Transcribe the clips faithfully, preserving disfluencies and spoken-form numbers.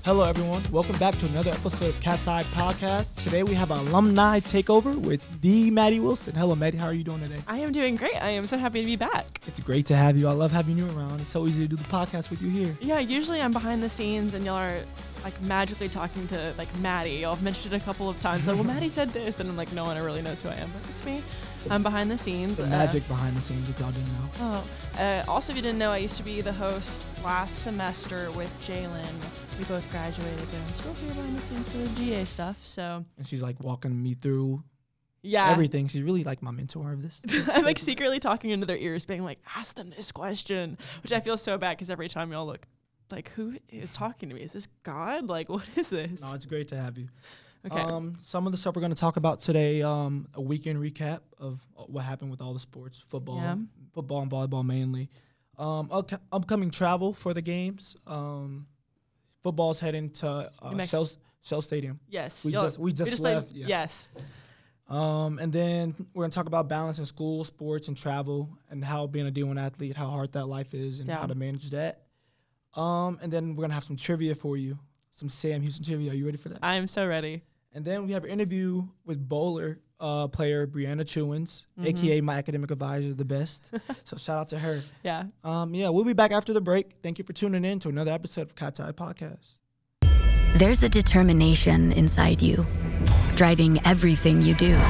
Hello, everyone. Welcome back to another episode of Cat's Eye Podcast. Today we have an alumni takeover with the Maddie Wilson. Hello, Maddie. How are you doing today? I am doing great. I am so happy to be back. It's great to have you. I love having you around. It's so easy to do the podcast with you here. Yeah, usually I'm behind the scenes and y'all are like magically talking to like Maddie. Y'all have mentioned it a couple of times. Like, well, Maddie said this, and I'm like, no one really knows who I am, but it's me. I'm behind the scenes. The uh, magic behind the scenes, if y'all didn't know. Oh, uh, also, if you didn't know, I used to be the host last semester with Jalen. We both graduated, but I'm still here behind the scenes for the G A stuff. So. And she's like walking me through Yeah. everything. She's really like my mentor of this. I'm like secretly talking into their ears, being like, ask them this question, which I feel so bad because every time y'all look, like, who is talking to me? Is this God? Like, what is this? No, it's great to have you. Okay. Um, some of the stuff we're going to talk about today, um, a weekend recap of what happened with all the sports, football, Yeah. football and volleyball mainly. Um, up- upcoming travel for the games. Um, football's heading to uh, New Shell, Shell Stadium. Yes. We y'all- just we just, played- left. Yeah. Yes. Um, and then we're gonna talk about balance in school, sports, and travel, and how being a D one athlete, how hard that life is, and Yeah. how to manage that. Um, and then we're gonna have some trivia for you, some Sam Houston trivia. Are you ready for that? I'm so ready. And then we have an interview with bowler uh, player Brianna Chewins, Mhm. aka my academic advisor, the best. So shout out to her. Yeah. Um, yeah, we'll be back after the break. Thank you for tuning in to another episode of Cat's Eye Podcast. There's a determination inside you, driving everything you do.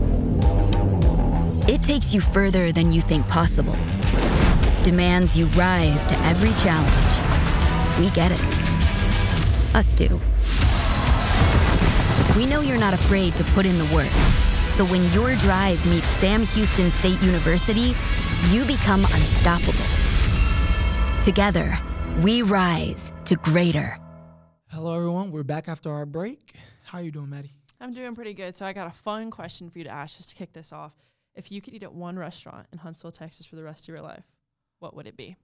It takes you further than you think possible, demands you rise to every challenge. We get it. Us too. We know you're not afraid to put in the work. So when your drive meets Sam Houston State University, you become unstoppable. Together, we rise to greater. Hello, everyone. We're back after our break. How are you doing, Maddie? I'm doing pretty good. So I got a fun question for you to ask just to kick this off. If you could eat at one restaurant in Huntsville, Texas for the rest of your life, what would it be?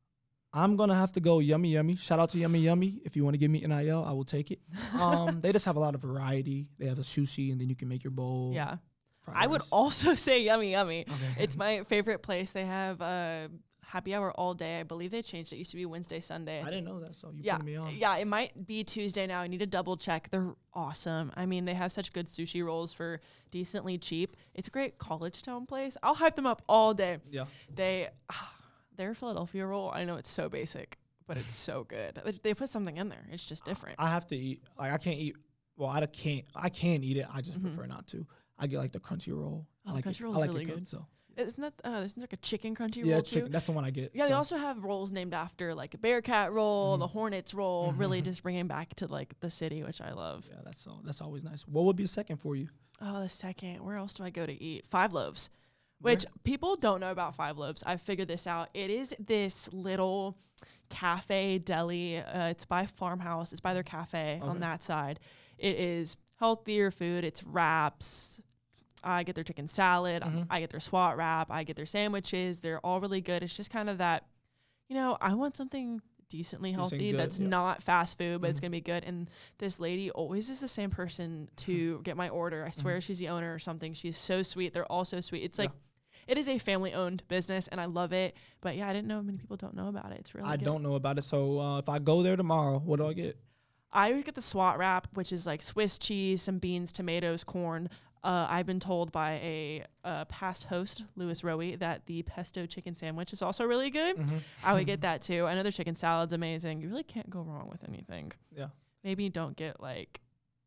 I'm going to have to go Yummy Yummy. Shout out to Yummy Yummy. If you want to give me N I L, I will take it. Um, they just have a lot of variety. They have a sushi, and then you can make your bowl. Yeah. fried I would rice. also say yummy, yummy. Okay. It's my favorite place. They have uh, happy hour all day. I believe they changed it. It used to be Wednesday, Sunday. I didn't know that, so you yeah, put me on. yeah, it might be Tuesday now. I need to double check. They're awesome. I mean, they have such good sushi rolls for decently cheap. It's a great college town place. I'll hype them up all day. Yeah. They, ah, their Philadelphia roll, I know it's so basic, but it's so good. They- They put something in there. It's just different. I have to eat. Like, I can't eat. Well, I can't. I can eat it. I just Mhm. prefer not to. I get like the crunchy roll. Oh, I the like crunchy it. roll I is like really it cooked, good. so. Isn't that, uh, isn't there like a chicken crunchy Yeah, roll chicken. too? That's the one I get. Yeah, they so. also have rolls named after like a Bearcat roll, Mhm. the Hornets roll, Mhm, really mhm. just bringing back to like the city, which I love. Yeah, that's all. That's always nice. What would be the second for you? Oh, the second, where else do I go to eat? Five Loaves, which people don't know about Five Loaves. I've figured this out. It is this little cafe deli. Uh, it's by Farmhouse. It's by their cafe on Okay. that side. It is healthier food. It's wraps. I get their chicken salad. Mhm. I get their SWAT wrap. I get their sandwiches. They're all really good. It's just kind of that, you know, I want something decently Decent healthy good, that's yeah. not fast food, but it's Mhm. going to be good. And this lady always is the same person to get my order. I swear she's the owner or something. She's so sweet. They're all so sweet. It's Yeah. like, it is a family owned business and I love it. But yeah, I didn't know many people don't know about it. It's really I good. don't know about it. So uh, if I go there tomorrow, what do I get? I would get the SWAT wrap, which is like Swiss cheese, some beans, tomatoes, corn. Uh, I've been told by a uh, past host, Louis Rowe, that the pesto chicken sandwich is also really good. Mhm. I would get that too. I know their chicken salad's amazing. You really can't go wrong with anything. Yeah. Maybe don't get like,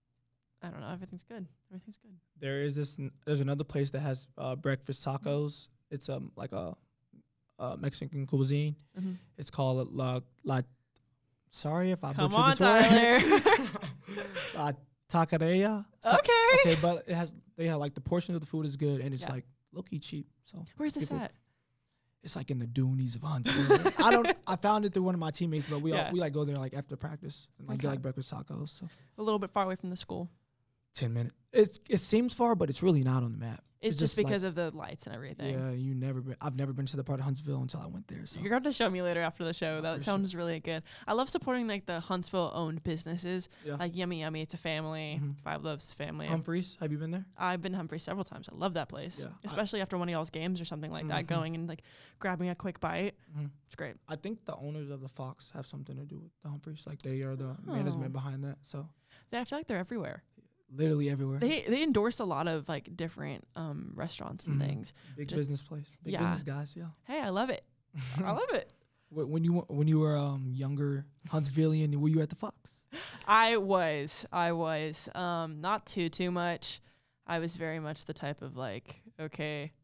I don't know, everything's good. Everything's good. There is this. N- there's another place that has uh, breakfast tacos. It's um like a, a Mexican cuisine. Mhm. It's called La La. Sorry if I Come butchered on, this word. Tyler. La Taqueria. So- Okay. Okay, but it has they have like the portion of the food is good and it's Yeah. like low key cheap. So Where's this people- at? it's like in the Doonies of Huntsville. I don't. I found it through one of my teammates, but we Yeah. all, we like go there like after practice and like get Okay. like breakfast tacos. So A little bit far away from the school. ten minutes. It's it seems far, but it's really not on the map. It's, It's just, just because of the lights and everything. Yeah, you never been. I've never been to the part of Huntsville until I went there. So You're going to show me later after the show. Oh, That for sounds really good. I love supporting like the Huntsville owned businesses. Yeah. Like Yummy Yummy, it's a family. Mhm. Five Loaves family. Humphreys, have you been there? I've been to Humphreys several times. I love that place. Yeah, I- Especially after one of y'all's games or something like that, Mhm. going and like grabbing a quick bite. Mhm. It's great. I think the owners of the Fox have something to do with the Humphreys. Like they are the Oh. management behind that. So They, I feel like they're everywhere. literally everywhere. They they endorse a lot of like different um restaurants and Mhm. things. Big ju- business place. Big Yeah. business guys. Yeah. Hey, I love it. I love it. Wh- When you wa- when you were um younger Huntsvillian, were you at the Fox? I was. I was. Um, not too too much. I was very much the type of like, okay,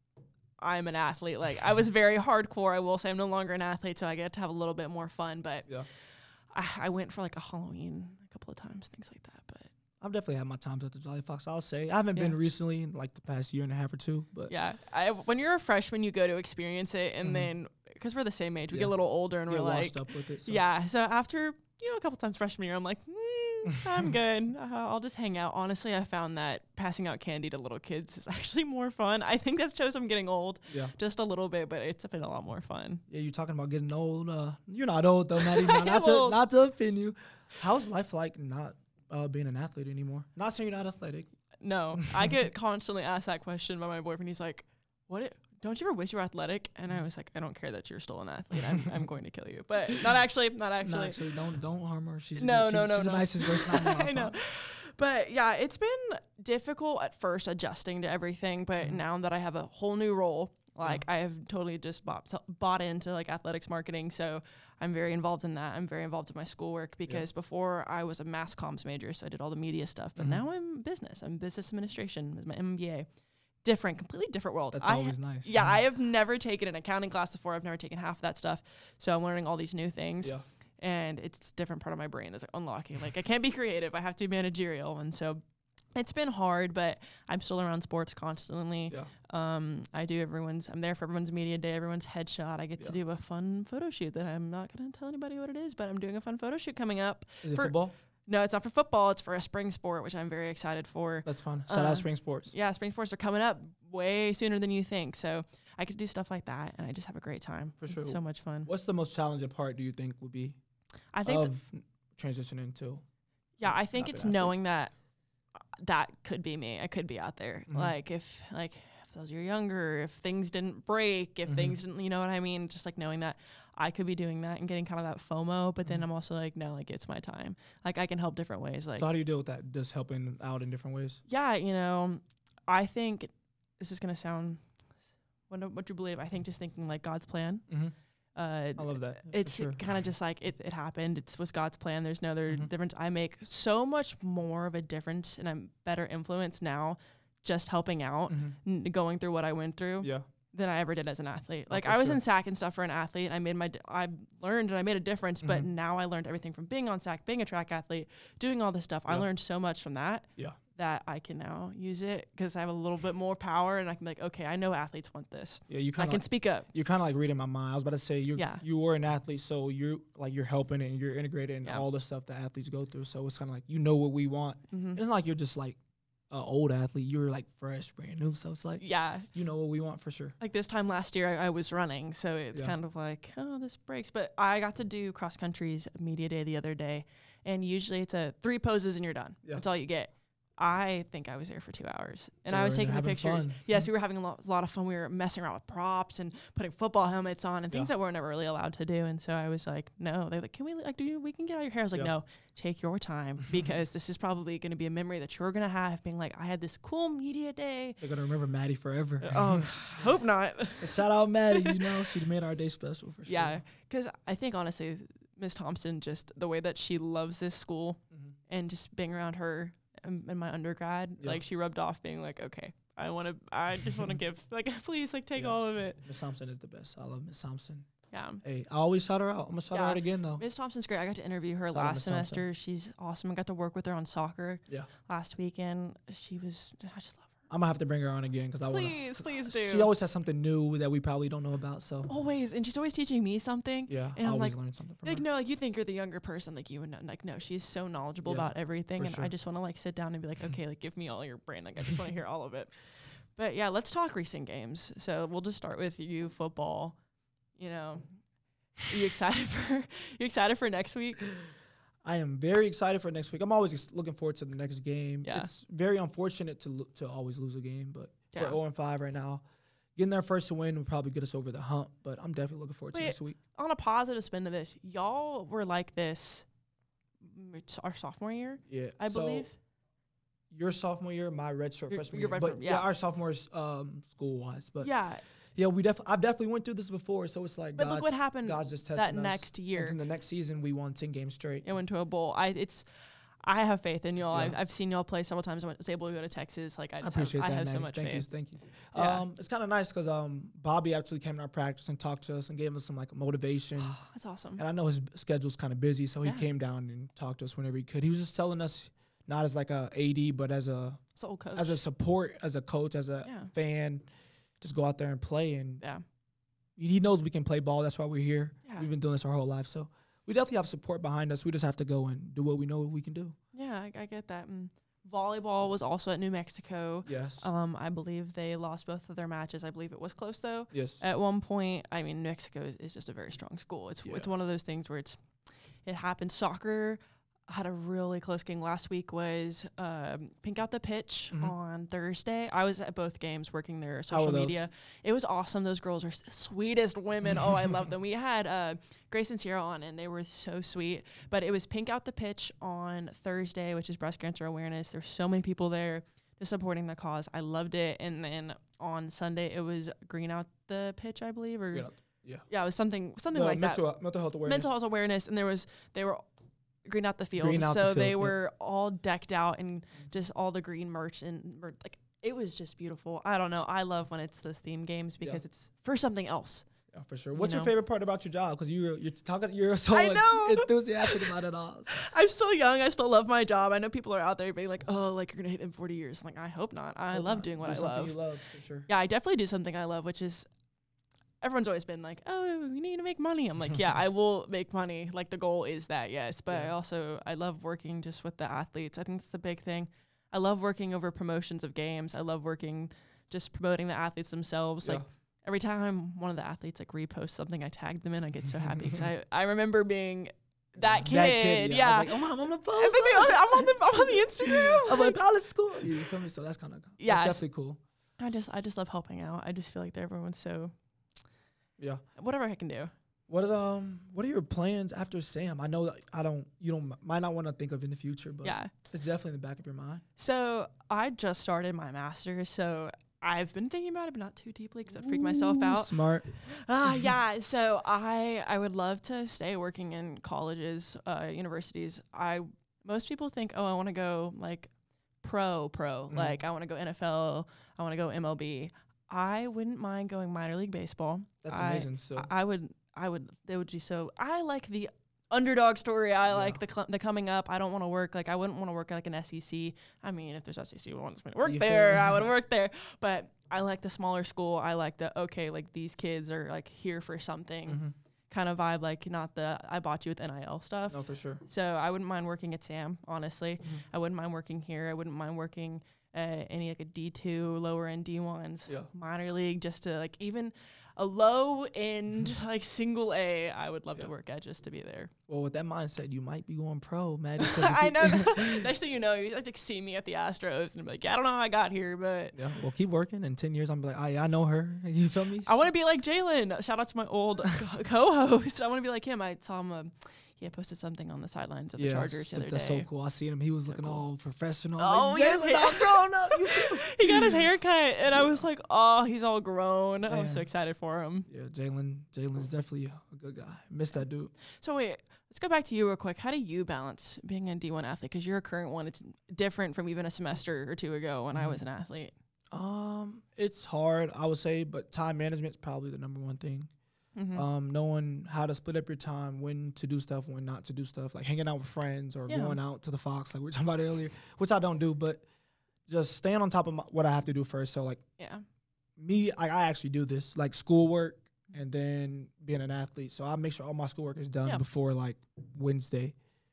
I'm an athlete. Like I was very hardcore. I will say I'm no longer an athlete, so I get to have a little bit more fun. But Yeah. I, I went for like a Halloween a couple of times, things like that. But I've definitely had my times at the Jolly Fox. I'll say I haven't been Yeah. recently in like the past year and a half or two, but yeah, I, when you're a freshman, you go to experience it, and Mhm. then because we're the same age, we Yeah. get a little older, and get we're like, washed up with it. So. yeah. So after you know a couple times freshman year, I'm like, mm, I'm good. Uh, I'll just hang out. Honestly, I found that passing out candy to little kids is actually more fun. I think that shows I'm getting old, Yeah. just a little bit, but it's been a lot more fun. Yeah, you're talking about getting old. Uh, you're not old though, Maddie. Not, I not am to old. not to offend you. How's life like not uh, being an athlete anymore? Not saying you're not athletic. No, I get constantly asked that question by my boyfriend. He's like, "What? It, don't you ever wish you were athletic?" And I was like, "I don't care that you're still an athlete. I'm, I'm going to kill you." But not actually. Not actually. No, actually, don't don't harm her. She's No, she's, no, no, She's no. the nicest person I know. I know. But yeah, it's been difficult at first adjusting to everything. But Mhm. now that I have a whole new role, like I have totally just bought, bought into like athletics marketing. So I'm very involved in that. I'm very involved in my schoolwork because before I was a mass comms major, so I did all the media stuff. But Mhm. now I'm business. I'm business administration with my M B A. Different, completely different world. That's I ha- always nice. Yeah, I have never taken an accounting class before. I've never taken half that stuff. So I'm learning all these new things. Yeah. And it's a different part of my brain that's like unlocking. Like I can't be creative. I have to be managerial. And so it's been hard, but I'm still around sports constantly. Yeah. Um, I do everyone's, I'm there for everyone's media day, everyone's headshot. I get to Yeah. do a fun photo shoot that I'm not going to tell anybody what it is, but I'm doing a fun photo shoot coming up. Is it for- football? No, it's not for football. It's for a spring sport, which I'm very excited for. That's fun. Shout Uh, out Spring Sports. Yeah, spring sports are coming up way sooner than you think. So I could do stuff like that, and I just have a great time. For It's sure. so much fun. What's the most challenging part? Do you think would be I think, th- of transitioning to? yeah, not I think being it's an athlete? knowing that uh, that could be me. I could be out there. Mhm. Like if, like if those you're younger, if things didn't break, if Mhm. things didn't, you know what I mean? Just like knowing that I could be doing that and getting kind of that FOMO. But then Mhm. I'm also like, no, like it's my time. Like I can help different ways. Like So how do you deal with that? Just helping out in different ways. yeah, you know, I think this is gonna sound what what you believe. I think just thinking like God's plan. Mm-hmm. Uh, I love that. for it's sure. kind of just like it, it happened. It was God's plan. There's no other Mhm. difference. I make so much more of a difference and I'm better influence now just helping out, Mhm. n- going through what I went through Yeah. than I ever did as an athlete. Oh, Like for I was sure. in S A C and stuff for an athlete. I made my, d- I learned and I made a difference, but Mhm. now I learned everything from being on S A C, being a track athlete, doing all this stuff. I Yeah. learned so much from that. Yeah. That I can now use it because I have a little bit more power and I can be like, okay, I know athletes want this. Yeah. You I kind can of speak up. you're kind of like reading my mind. I was about to say you Yeah. you were an athlete, so you're like you're helping and you're integrated in Yeah. all the stuff that athletes go through. So it's kind of like you know what we want. hmm It's not like you're just like an old athlete. You're like fresh, brand new. So it's like Yeah. you know what we want for sure. Like this time last year, I, I was running, so it's Yeah. kind of like, oh, this breaks. But I got to do cross country's media day the other day, and usually it's a three poses and you're done. Yeah. That's all you get. I think I was there for two hours, and Yeah, I was we're taking the having pictures. fun. Yes, Mhm. we were having a lot, a lot of fun. We were messing around with props and putting football helmets on and things Yeah. that we're never really allowed to do. And so I was like, no. They're like, can we like do you, we can get out your hair? I was like, Yeah. no, take your time because this is probably going to be a memory that you're gonna have, being like, I had this cool media day. They're gonna remember Maddie forever. Oh, hope not. Shout out Maddie. You know she made our day special for sure. Yeah, because I think honestly, Miss Thompson, just the way that she loves this school Mhm. and just being around her in, in my undergrad, Yeah. like she rubbed off being like, okay, I want to, I just want to give, like, please, like, take Yeah. all of it. Miss Thompson is the best. I love Miss Thompson. Yeah. Hey, I always shout her out. I'm gonna shout her Yeah. out again though. Miss Thompson's great. I got to interview her Shout out last Miss Thompson. semester. She's awesome. I got to work with her on soccer Yeah. last weekend. She was, I just love her. I'm gonna have to bring her on again because I want. Please, please do. She always has something new that we probably don't know about. So always, and she's always teaching me something. yeah, and I I'm always like, learn something from like her. no, like you think you're the younger person, like you would know. Like no, she's so knowledgeable Yeah, about everything, for and sure. I just want to like sit down and be like, okay, like give me all your brain. Like I just want to hear all of it. But yeah, let's talk recent games. So we'll just start with you, football. You know, are you excited for you excited for next week? I am very excited for next week. I'm always just looking forward to the next game. Yeah. It's very unfortunate to lo- to always lose a game, but Yeah. we're oh and five right now. Getting there first to win would probably get us over the hump, but I'm definitely looking forward Wait, to next week. On a positive spin to this, y'all were like this mm, it's our sophomore year, Yeah, I so believe. your sophomore year, my redshirt Your- freshman your year, redshirt, but yeah. yeah. our sophomores um, school wise, but yeah, Yeah, we definitely I've definitely went through this before, so it's like but look what God's- happened God's just that testing us. next year. And then the next season we won ten games straight. It went to a bowl. I it's I have faith in y'all. I've, Yeah. I've seen y'all play several times. I was able to go to Texas. Like I, I just appreciate have, that, I have Maddie. so much thank faith. you, thank you. Yeah. Um, it's kind of nice because um, Bobby actually came to our practice and talked to us and gave us some like motivation. That's awesome. And I know his schedule's kind of busy, so he Yeah. came down and talked to us whenever he could. He was just telling us, not as like a A D, but as a It's an old coach. as a support, as a coach, as a Yeah. fan, just go out there and play. And yeah. he knows we can play ball. That's why we're here. Yeah. We've been doing this our whole life, so we definitely have support behind us. We just have to go and do what we know we can do. Yeah, I, I get that. And volleyball was also at New Mexico. Yes. Um, I believe they lost both of their matches. I believe it was close though. yes. At one point, I mean, New Mexico is, is just a very strong school. It's it's Yeah. one of those things where it's it happens. Soccer had a really close game last week. Was um, Pink Out the Pitch Mhm. on Thursday. I was at both games working their How social were those? media. It was awesome. Those girls are s- the sweetest women. Oh, I love them. We had uh, Grace and Sierra on, and they were so sweet. But it was Pink Out the Pitch on Thursday, which is breast cancer awareness. There's so many people there just supporting the cause. I loved it. And then on Sunday, it was Green Out the Pitch, I believe, or Yeah. Yeah. yeah, it was something something The like that. mental, mental health awareness. Mental health awareness, and there was they were green out the field, Green out the so field, they yep. were all decked out and just all the green merch and mer- like it was just beautiful. I don't know. I love when it's those theme games because Yeah. it's for something else. Yeah, for sure. you What's know. your favorite part about your job? Because you're you're talking, you're so I en- know. enthusiastic about it all. I'm still young. I still love my job. I know people are out there being like, "Oh, like you're gonna hit in forty years." I'm like, I hope not. I Hope love not. doing what Do I something love. You love for sure. Yeah, I definitely do something I love, which is everyone's always been like, oh, we need to make money. I'm like, yeah, I will make money. Like the goal is that, yes. But I Yeah. also, I love working just with the athletes. I think it's the big thing. I love working over promotions of games. I love working just promoting the athletes themselves. Like Yeah. every time one of the athletes like reposts something, I tag them in, I get so happy because I, I remember being that kid. That kid, yeah. yeah. I was like, oh, mom, I'm gonna post. And then they- I'm on the I'm on the Instagram. I'm like college school. You feel me? So that's kind of Yeah, yeah, it's- definitely cool. I just I just love helping out. I just feel like everyone's so Yeah. whatever I can do. What are the, um What are your plans after Sam? I know that I don't you don't might not want to think of in the future, but Yeah. it's definitely in the back of your mind. So I just started my master's, so I've been thinking about it, but not too deeply because I freak myself Ooh, out. Smart. Ah, yeah. So I I would love to stay working in colleges, uh, universities. I most people think, oh, I want to go like pro, pro. Mhm. Like I want to go N F L. I want to go M L B. I wouldn't mind going minor league baseball. That's I- amazing. So I, I would. I would. They would be so. I like the underdog story. I like Yeah. the cl- the coming up. I don't want to work like I wouldn't want to work like an S E C. I mean, if there's S E C who wants me to work You feel there, me? I would work there. But I like the smaller school. I like the okay, like these kids are like here for something Mhm. kind of vibe. Like not the I bought you with N I L stuff. no, for sure. So I wouldn't mind working at Sam. Honestly, Mhm. I wouldn't mind working here. I wouldn't mind working at any like a D two, lower end D ones, Yeah. minor league, just to like even a low end like single A. I would love to Yeah. work at just to be there. Well, with that mindset, you might be going pro, Maddie. 'cause if I you- know. Next thing you know, you like see me at the Astros and be like, yeah, I don't know how I got here, but Yeah. Well, keep working. In ten years, I'm like, I I know her. You feel me? I want to be like Jalen. Shout out to my old co- co-host. I want to be like him. I saw him. Um, he had posted something on the sidelines of the Yeah, Chargers the th- other that's day. so cool. I seen him. He was So looking cool. all professional. Oh, like, yes, Jalen, yeah. all grown up. You feel me? He got his hair cut, and I was like, oh, he's all grown. I was so Man. excited for him. Yeah, Jalen. Jalen's definitely a good guy. Miss that dude. So wait, let's go back to you real quick. How do you balance being a D one athlete? Because you're a current one. It's different from even a semester or two ago when I Mhm. was an athlete. Um, it's hard, I would say, but time management's probably the number one thing. Mm-hmm. Um, knowing how to split up your time, when to do stuff, when not to do stuff, like hanging out with friends or Yeah. going out to the Fox, like we were talking about earlier, which I don't do, but just staying on top of my, what I have to do first. So like Yeah. me, I, I actually do this like schoolwork and then being an athlete. So I make sure all my schoolwork is done Yeah. before like Wednesday.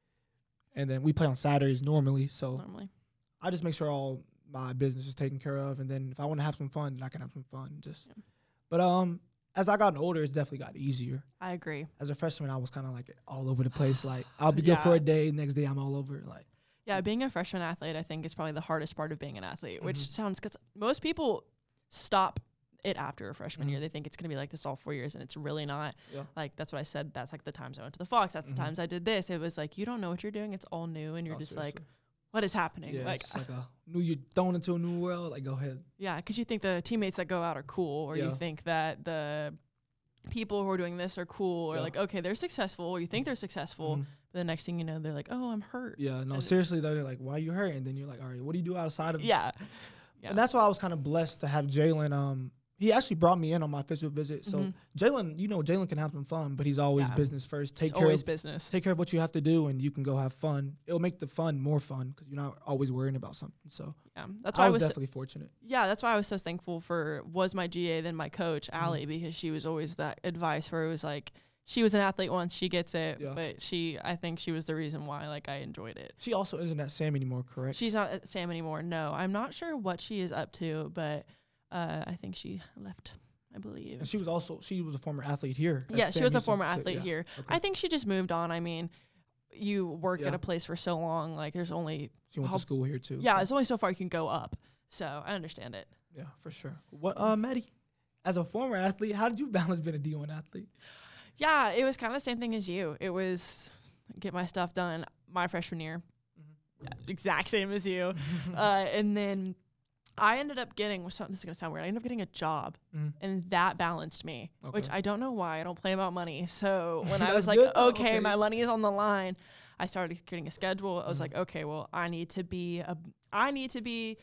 And then we play on Saturdays normally. So Normally. I just make sure all my business is taken care of. And then if I want to have some fun, then I can have some fun. Just, Yeah. but um, as I got older, it's definitely got easier. I agree. As a freshman, I was kind of like all over the place. Like I'll be good for Yeah. a day, next day I'm all over. Like Yeah, being a freshman athlete, I think, is probably the hardest part of being an athlete, which Mhm. sounds because most people stop it after a freshman Mhm. year. They think it's going to be like this all four years, and it's really not. Yeah. Like, that's what I said. That's like the times I went to the Fox. That's Mhm. the times I did this. It was like, you don't know what you're doing. It's all new, and you're no, just like, seriously. what is happening? yeah, like, it's just like a new you're thrown into a new world. Like go ahead. yeah, because you think the teammates that go out are cool, or Yeah. you think that the people who are doing this are cool, or Yeah. like, okay, they're successful, or you think they're successful. Mhm. But the next thing you know, they're like, oh, I'm hurt. Yeah, no, And- seriously though, they're like, why you hurt? And then you're like, all right, what do you do outside of Yeah. Yeah. And that's why I was kind of blessed to have Jalen. Um, he actually brought me in on my official visit. So Mhm. Jalen, you know, Jalen can have some fun, but he's always Yeah. business first. Take It's care always of business. take care of what you have to do, and you can go have fun. It'll make the fun more fun because you're not always worrying about something. So Yeah, that's why I I was, was. definitely fortunate. Yeah, that's why I was so thankful for was my G A then my coach Mm-hmm. Allie, because she was always that advice where it was like she was an athlete once, she gets it, Yeah. but she I think she was the reason why like I enjoyed it. She also isn't at Sam anymore, correct? She's not at Sam anymore. No, I'm not sure what she is up to, but uh, I think she left. I believe. and she was also she was a former athlete here. at Yeah, she Sam was a Houston. former So, athlete yeah. here. Okay. I think she just moved on. I mean, you work at Yeah. a place for so long, like there's only She went how- to school here too. yeah, so, there's only so far you can go up. So I understand it. yeah, for sure. What, uh, Maddie? As a former athlete, how did you balance being a D one athlete? Yeah, it was kind of the same thing as you. It was get my stuff done my freshman year, Mm-hmm. yeah, exact same as you, uh, and then I ended up getting. This is gonna sound weird. I ended up getting a job, Mhm. and that balanced me, which Okay. I don't know why. I don't play about money. So when I That's was like, good, though. okay, Okay. my money is on the line, I started getting a schedule. I was Mhm. like, okay, well, I need to be a, I need to be.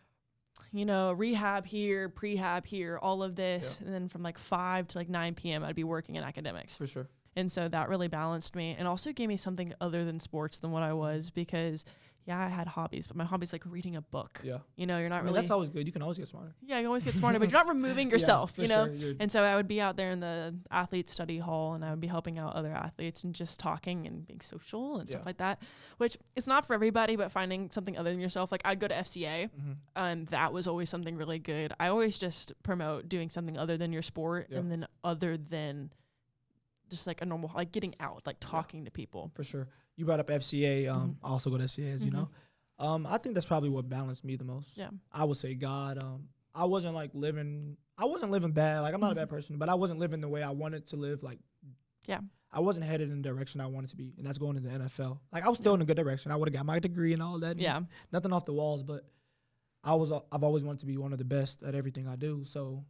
You know, rehab here, prehab here, all of this. Yeah. And then from like five to like nine p.m., I'd be working in academics. For sure. And so that really balanced me and also gave me something other than sports than what I was because, yeah, I had hobbies, but my hobby's like reading a book. Yeah. You know, you're not I mean, really. that's always good. You can always get smarter. Yeah, you always get smarter, but you're not removing yourself, Yeah, you for know? sure. You're- And so I would be out there in the athlete study hall and I would be helping out other athletes and just talking and being social and stuff Yeah. like that, which it's not for everybody, but finding something other than yourself. Like I'd go to F C A Mhm. and that was always something really good. I always just promote doing something other than your sport Yeah. and then other than just like a normal, like getting out, like talking to people. For sure. You brought up F C A. Um, Mhm. I also go to F C A, as you Mhm. know. Um, I think that's probably what balanced me the most. Yeah. I would say God. Um, I wasn't like living. I wasn't living bad. Like I'm not a bad person, but I wasn't living the way I wanted to live. Like, Yeah. I wasn't headed in the direction I wanted to be, and that's going into the N F L. Like I was still in a good direction. I would have got my degree and all that. and Yeah. Nothing off the walls, but I was. uh, I've always wanted to be one of the best at everything I do. So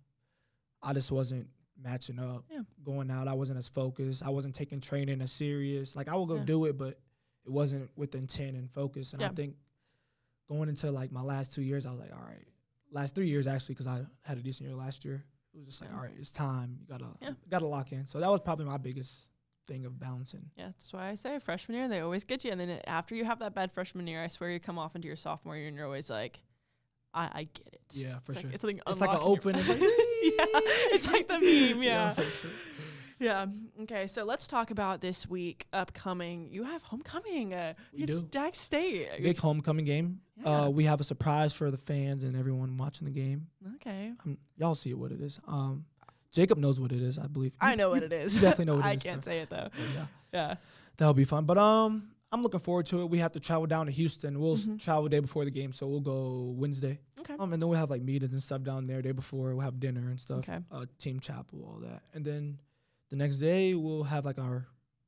I just wasn't matching up. Yeah. Going out, I wasn't as focused. I wasn't taking training as serious. Like I would go Yeah. do it, but it wasn't with intent and focus. And I Yeah. think going into like my last two years, I was like, all right, last three years actually, because I had a decent year last year. It was just like, Yeah. all right, it's time. You gotta Yeah. gotta lock in. So that was probably my biggest thing of balancing. Yeah, that's why I say freshman year, they always get you. And then it- after you have that bad freshman year, I swear you come off into your sophomore year and you're always like, I, I get it. Yeah, for it's sure. Like, it's like, It's like an unlocks in your open. It's brain. like, yeah, it's like the meme. Yeah. for sure. Yeah. Okay. So let's talk about this week upcoming. You have homecoming. Uh, We it's do. Jack State. Big homecoming game. Yeah. Uh, we have a surprise for the fans and everyone watching the game. Okay. Um, y'all see what it is. Um, Jacob knows what it is, I believe. I You- know you- what it is. you definitely know what it I is, can't so. say it though. but yeah, Yeah. that'll be fun. But um, I'm looking forward to it. We have to travel down to Houston. We'll s Mhm. travel day before the game, so we'll go Wednesday. Okay. Um, and then we'll have like meetings and stuff down there day before. We'll have dinner and stuff. Okay. Uh, team chapel, all that, and then the next day we'll have like our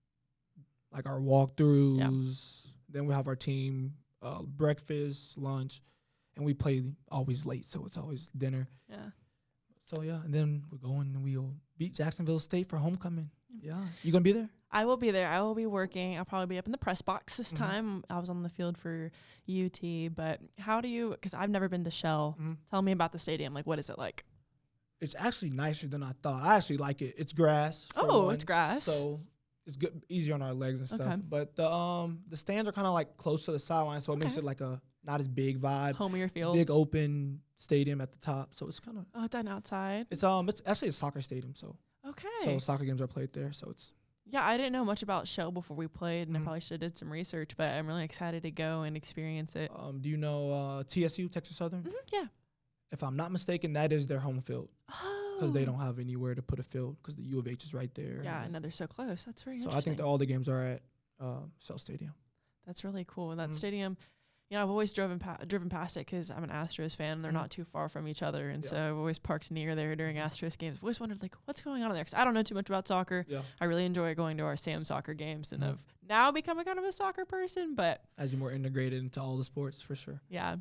like our walkthroughs. Then we'll have our team uh, breakfast, lunch, and we play always late, so it's always dinner. Yeah. So yeah, and then we're going and we'll beat Jacksonville State for homecoming. Yeah, you gonna be there? I will be there. I will be working. I'll probably be up in the press box this Mhm. time. I was on the field for U T, but how do you, because I've never been to Shell. Mhm. Tell me about the stadium. Like, what is it like? It's actually nicer than I thought. I actually like it. It's grass. for Oh, one, it's grass. So it's good, easier on our legs and stuff. Okay. But the um the stands are kind of like close to the sideline, so it makes Okay. it like a not as big vibe. Homier field. Big open stadium at the top, so it's kind of Oh, done outside. it's um it's actually a soccer stadium, so Okay. so soccer games are played there. So it's Yeah, I didn't know much about Shell before we played, and Mhm. I probably should have did some research, but I'm really excited to go and experience it. um do you know uh T S U, Texas Southern? Mhm, yeah. If I'm not mistaken, that is their home field Oh. because they don't have anywhere to put a field because the U of H is right there. Yeah, I and know they're so close. That's very So I interesting. think that all the games are at uh, Shell Stadium. That's really cool. That Mhm. stadium, you know, I've always driven pa- driven past it because I'm an Astros fan. And they're Mhm. not too far from each other, and Yeah. so I've always parked near there during Astros games. I've always wondered like, what's going on in there? Because I don't know too much about soccer. Yeah. I really enjoy going to our Sam soccer games, and Mhm. I've now become a kind of a soccer person. But As you're more integrated into all the sports, for sure. yeah,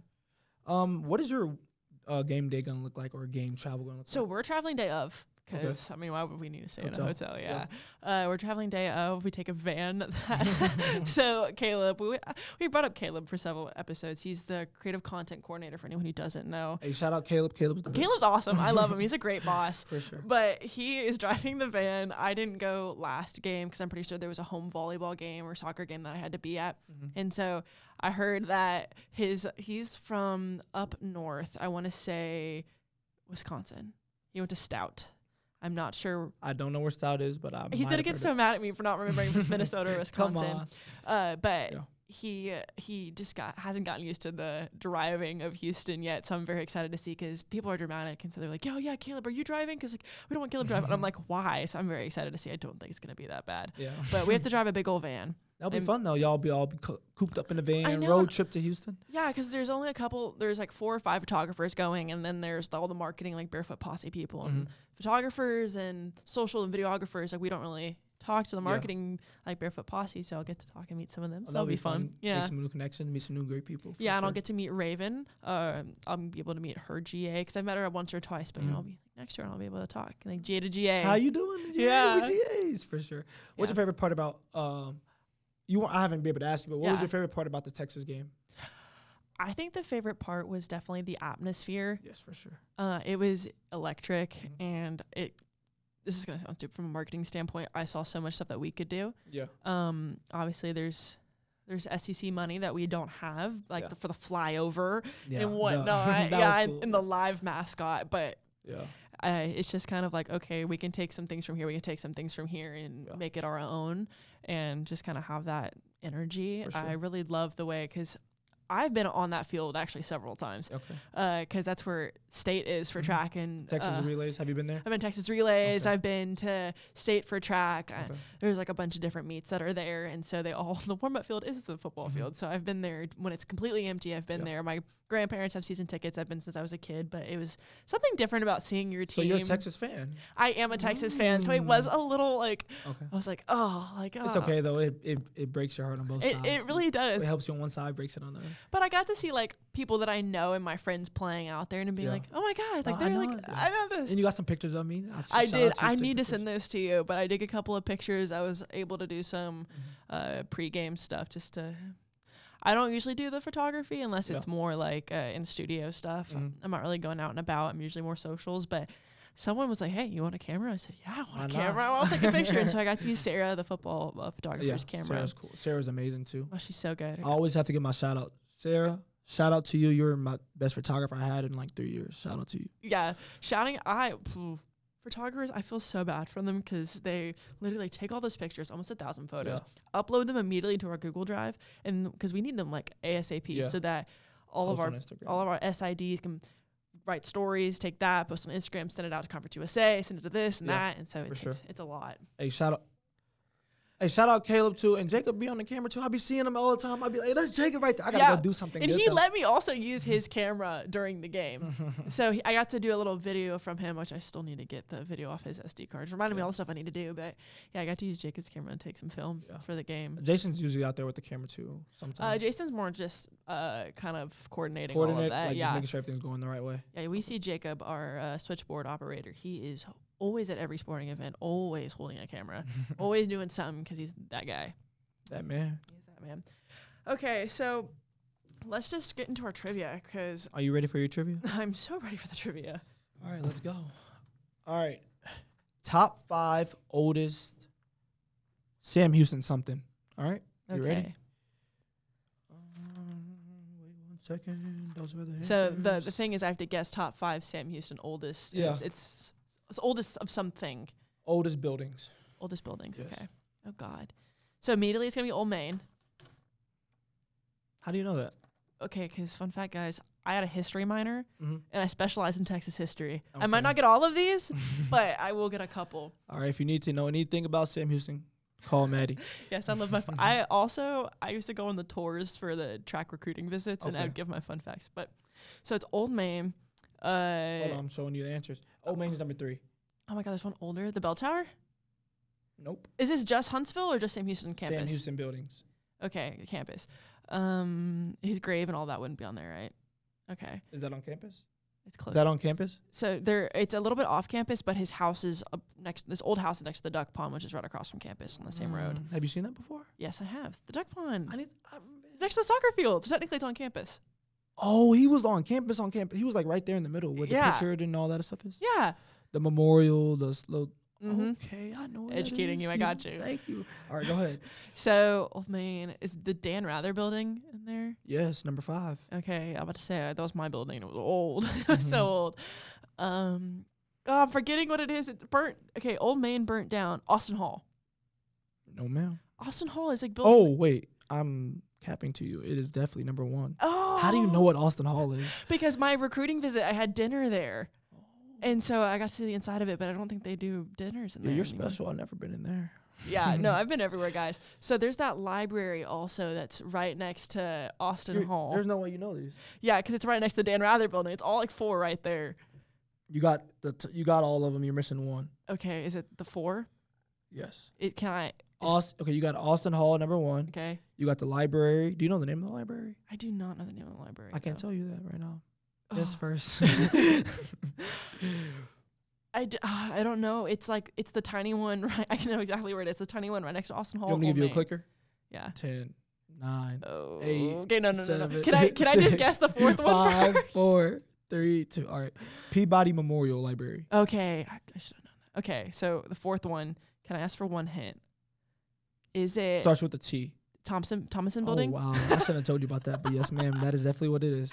Um, what is your uh, game day gonna look like, or game travel gonna look so like? we're traveling day of. Okay. Because I mean, why would we need to stay Hotel. in a hotel? Yeah, Yeah. Uh, we're traveling day of. We take a van. That so Caleb, we we brought up Caleb for several episodes. He's the creative content coordinator for anyone who doesn't know. Hey, shout out Caleb. Caleb's the Caleb's best. awesome. I love him. He's a great boss. For sure. But he is driving the van. I didn't go last game because I'm pretty sure there was a home volleyball game or soccer game that I had to be at. Mhm. And so I heard that his he's from up north. I want to say Wisconsin. He went to Stout. I'm not sure. I don't know where Stout is, but I. He's gonna get so mad at me for not remembering if it's Minnesota or Come Wisconsin. on. Uh, but Yeah. he uh, he just got hasn't gotten used to the driving of Houston yet, so I'm very excited to see because people are dramatic, and so they're like, "Yo, yeah, Caleb, are you driving?" Because like we don't want Caleb driving. And I'm like, "Why?" So I'm very excited to see. I don't think it's gonna be that bad, Yeah. but we have to drive a big old van. That'll be and- fun though. Y'all be all be co- cooped up in a van, know, road and- trip to Houston. Yeah, because there's only a couple. There's like four or five photographers going, and then there's the, all the marketing like Barefoot Posse people and Mhm. photographers and social and videographers. Like we don't really talk to the Yeah. marketing like Barefoot Posse, so I'll get to talk and meet some of them. So Oh, that'll be fun. Yeah. Make some new connections, meet some new great people. for Yeah, and I'll sure. get to meet Raven. Uh, I'll be able to meet her G A because I met her once or twice, but you know, Mhm. I'll be next year and I'll be able to talk like G A to G A. How you doing? G A Yeah. with G As for sure. What's Yeah. your favorite part about um? You weren't- I haven't been able to ask you, but what was Yeah. your favorite part about the Texas game? I think the favorite part was definitely the atmosphere. Yes, for sure. Uh, it was electric, Mhm. and it. This is gonna sound stupid from a marketing standpoint. I saw so much stuff that we could do. Yeah. Um, obviously there's. There's S E C money that we don't have, like Yeah. the, for the flyover Yeah. and no, whatnot. that yeah, was and, cool. and the live mascot. But Yeah. uh, it's just kind of like, okay, we can take some things from here, we can take some things from here and Yeah. make it our own and just kind of have that energy. For I sure. really love the way, because I've been on that field actually several times Okay. because that's where state is for Mhm. track. And Texas uh, relays. Have you been there? I've been Texas relays. Okay. I've been to state for track. I- Okay. there's like a bunch of different meets that are there, and so they all the warm up field is the football Mhm. field. So I've been there when it's completely empty. I've been Yeah. there. My grandparents have season tickets. I've been since I was a kid, but it was something different about seeing your So team. you're a Texas fan. I am a Texas fan, so it was Mm. a little like Okay. I was like, oh, like It's oh. okay though. It, it it breaks your heart on both It, sides. it really does. It helps you on one side, breaks it on the other. But I got to see like people that I know and my friends playing out there and being Yeah. like, oh my god, like Oh, I they're know like, it. I know this. And you got some pictures of me. I, sh- I shout did. out to you I for the need to pictures. send those to you, but I did get a couple of pictures. I was able to do some Mhm. uh, pre-game stuff just to. I don't usually do the photography unless it's Yeah. more like uh, in studio stuff. Mhm. I'm not really going out and about. I'm usually more socials, but someone was like, "Hey, you want a camera?" I said, "Yeah, I want Why a not? camera. I'll take a picture." And so I got to use Sarah, the football uh, photographer's Yeah, camera. Sarah's cool. Sarah's amazing too. Oh, she's so good. I always have to give my shout out, Sarah. Shout out to you. You're my best photographer I had in like three years. Shout out to you. Yeah, shouting. I phew, photographers. I feel so bad for them because they literally take all those pictures, almost a thousand photos, upload them immediately to our Google Drive, and because we need them like ASAP Yeah. so that all of Post our on Instagram. all of our S I Ds can write stories, take that, post on Instagram, send it out to Conference U S A, send it to this and Yeah, that, and so for it sure. takes, it's a lot. Hey, shout out. Hey, shout out Caleb too, and Jacob be on the camera too. I be seeing him all the time. I be like, hey, that's Jacob right there. I gotta Yeah, go do something. And good he though. let me also use his camera during the game. So he, I got to do a little video from him, which I still need to get the video off his S D cards. Reminded me Yeah. all the stuff I need to do, but yeah, I got to use Jacob's camera and take some film Yeah. for the game. Jason's usually out there with the camera too. Uh, Sometimes Jason's more just uh, kind of coordinating coordinate, all of that. like just yeah, making sure everything's going the right way. yeah. We see Jacob, our uh, switchboard operator. He is always at every sporting event, always holding a camera, always doing something because he's that guy. That man. He's that man. Okay, so let's just get into our trivia because Are you ready for your trivia? I'm so ready for the trivia. All right, let's go. All right. Top five oldest Sam Houston something. All right? You Okay. ready? Um, wait one second. Those are the So the the answers. thing is, I have to guess top five Sam Houston oldest. Yeah. It's, it's it's oldest of something. Oldest buildings. Oldest buildings. Yes. Okay. Oh God. So immediately it's gonna be Old Main. How do you know that? Okay, because fun fact, guys, I had a history minor Mm-hmm. and I specialize in Texas history. I might Okay. not get all of these, but I will get a couple. All right, if you need to know anything about Sam Houston, call Maddie. Yes, I love my. Fu- I also I used to go on the tours for the track recruiting visits, and I Okay. would give my fun facts. But so it's Old Main. Uh, Hold on, I'm showing you the answers. Old Main's number three. Oh my God, there's one older. The Bell Tower. Nope. Is this just Huntsville or just Sam Houston campus? Sam Houston buildings. Okay, campus. Um, his grave and all that wouldn't be on there, right? Okay, Is that on campus? it's close. Is that on campus? So there, it's a little bit off campus, but his house is up next. This old house is next to the Duck Pond, which is right across from campus on the same road. Mm, Have you seen that before? Yes, I have the Duck Pond. I need. I, It's next to the soccer field. So technically, it's on campus. oh, he was on campus. On campus, he was like right there in the middle where Yeah. the picture and all that stuff is. Yeah. The memorial, the slow. Mm-hmm. Okay, I know. what that Educating is. you, I got you. Thank you. All right, go ahead. So, Old Main is the Dan Rather building in there. Yes, number five. Okay, I'm about to say uh, that was my building. It was old. It was so Mhm. old. Um, oh, I'm forgetting what it is. It's burnt. Okay, Old Main burnt down. Austin Hall. No, ma'am. Austin Hall is like building. Oh, wait. I'm capping to you. It is definitely number one. Oh. How do you know what Austin Hall is? Because my recruiting visit, I had dinner there, and so I got to see the inside of it. But I don't think they do dinners in Yeah, there. you're anymore. special. I've never been in there. Yeah, no, I've been everywhere, guys. So there's that library also that's right next to Austin You're- Hall. There's no way you know these. Yeah, because it's right next to the Dan Rather building. It's all like four right there. You got the. T- you got all of them. You're missing one. Okay, is it the four? Yes. It can I? is- Aust- okay, you got Austin Hall number one. Okay, You got the library. Do you know the name of the library? I do not know the name of the library. I can't though. tell you that right now. Yes, Oh. first. I, d- ah, I don't know. It's like it's the tiny one. Right, I know exactly where it is. The tiny one right next to Austin Hall. You want me to Old give you a Main. clicker? Yeah. Ten, nine, Oh. eight, okay. No. No. No. seven, No. Can I? Can I just six, guess the fourth one five, first? four, three, two. All right. Peabody Memorial Library. Okay. I, I should have known that. Okay. So the fourth one. Can I ask for one hint? Is it Starts with a T. Thompson Thomason Building? Oh, wow. I shouldn't have told you about that, but yes, ma'am. That is definitely what it is.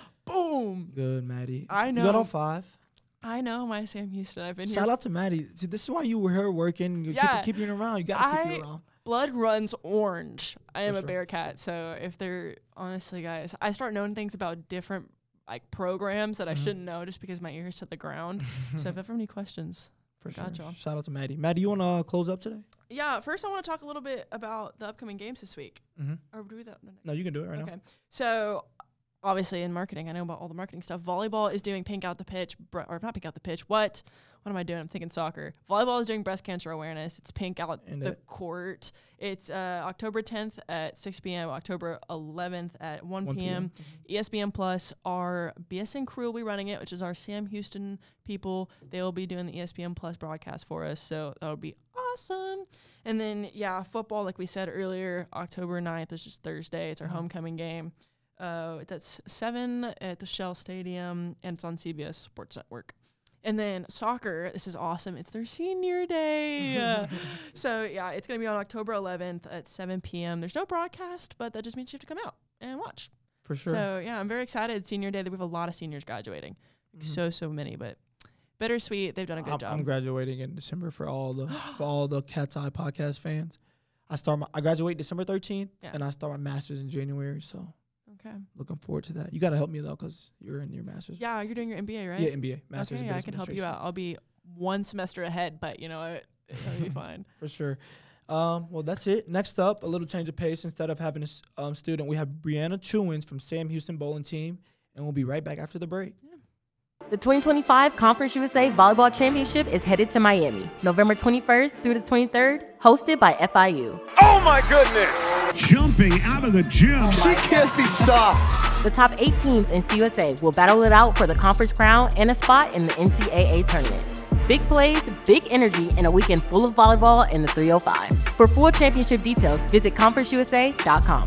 Boom. Good, Maddie. I You got know. all five. I know my Sam Houston. I've been Shout here. out to Maddie. See, this is why you were here working. You Yeah. keep, keep you around. You got to keep I- you around. Blood runs orange. I am For a sure. Bearcat, so if they're honestly, guys, I start knowing things about different like programs that I Mhm. shouldn't know just because my ears to the ground. So if ever any questions, For sure. Gotcha. Shout out to Maddie. Maddie, you want to uh, close up today? yeah. First, I want to talk a little bit about the upcoming games this week. Mm-hmm. Or do that. No, no. No, you can do it right okay. now. So obviously in marketing, I know about all the marketing stuff. Volleyball is doing Pink Out the Pitch, bre- or not Pink Out the Pitch. What? What am I doing? I'm thinking soccer. Volleyball is doing breast cancer awareness. It's Pink Out And the it- Court. It's uh, October tenth at six p.m., October eleventh at one one p.m. E S P N Plus, our B S N crew will be running it, which is our Sam Houston people. They will be doing the E S P N Plus broadcast for us, so that'll be awesome. And then, yeah, football, like we said earlier, October ninth, which is Thursday. It's our Mhm. homecoming game. Uh, it's at s- seven at the Shell Stadium, and it's on C B S Sports Network. And then soccer, this is awesome. It's their senior day. Uh, so, yeah, it's going to be on October eleventh at seven p.m. There's no broadcast, but that just means you have to come out and watch. For sure. So, yeah, I'm very excited. Senior day, we have a lot of seniors graduating. Mhm. So, so many, but bittersweet. They've done a good I'm, job. I'm graduating in December for all the for all the Cat's Eye podcast fans. I start my I graduate December thirteenth, Yeah. and I start my master's in January. So okay. looking forward to that. You got to help me though, cause you're in your master's. Yeah, you're doing your M B A, right? Yeah, M B A, master's okay, in yeah, I business can help you administration. out. I'll be one semester ahead, but you know what? It'll be fine. For sure. Um, well, that's it. Next up, a little change of pace. Instead of having a s- um, student, we have Brianna Chewins from Sam Houston Bowling Team, and we'll be right back after the break. The twenty twenty-five Conference U S A Volleyball Championship is headed to Miami, November twenty-first through the twenty-third, hosted by F I U. Oh my goodness! Jumping out of the gym. She can't be stopped. The top eight teams in C U S A will battle it out for the conference crown and a spot in the N C double A tournament. Big plays, big energy, and a weekend full of volleyball in the three oh five. For full championship details, visit conference U S A dot com.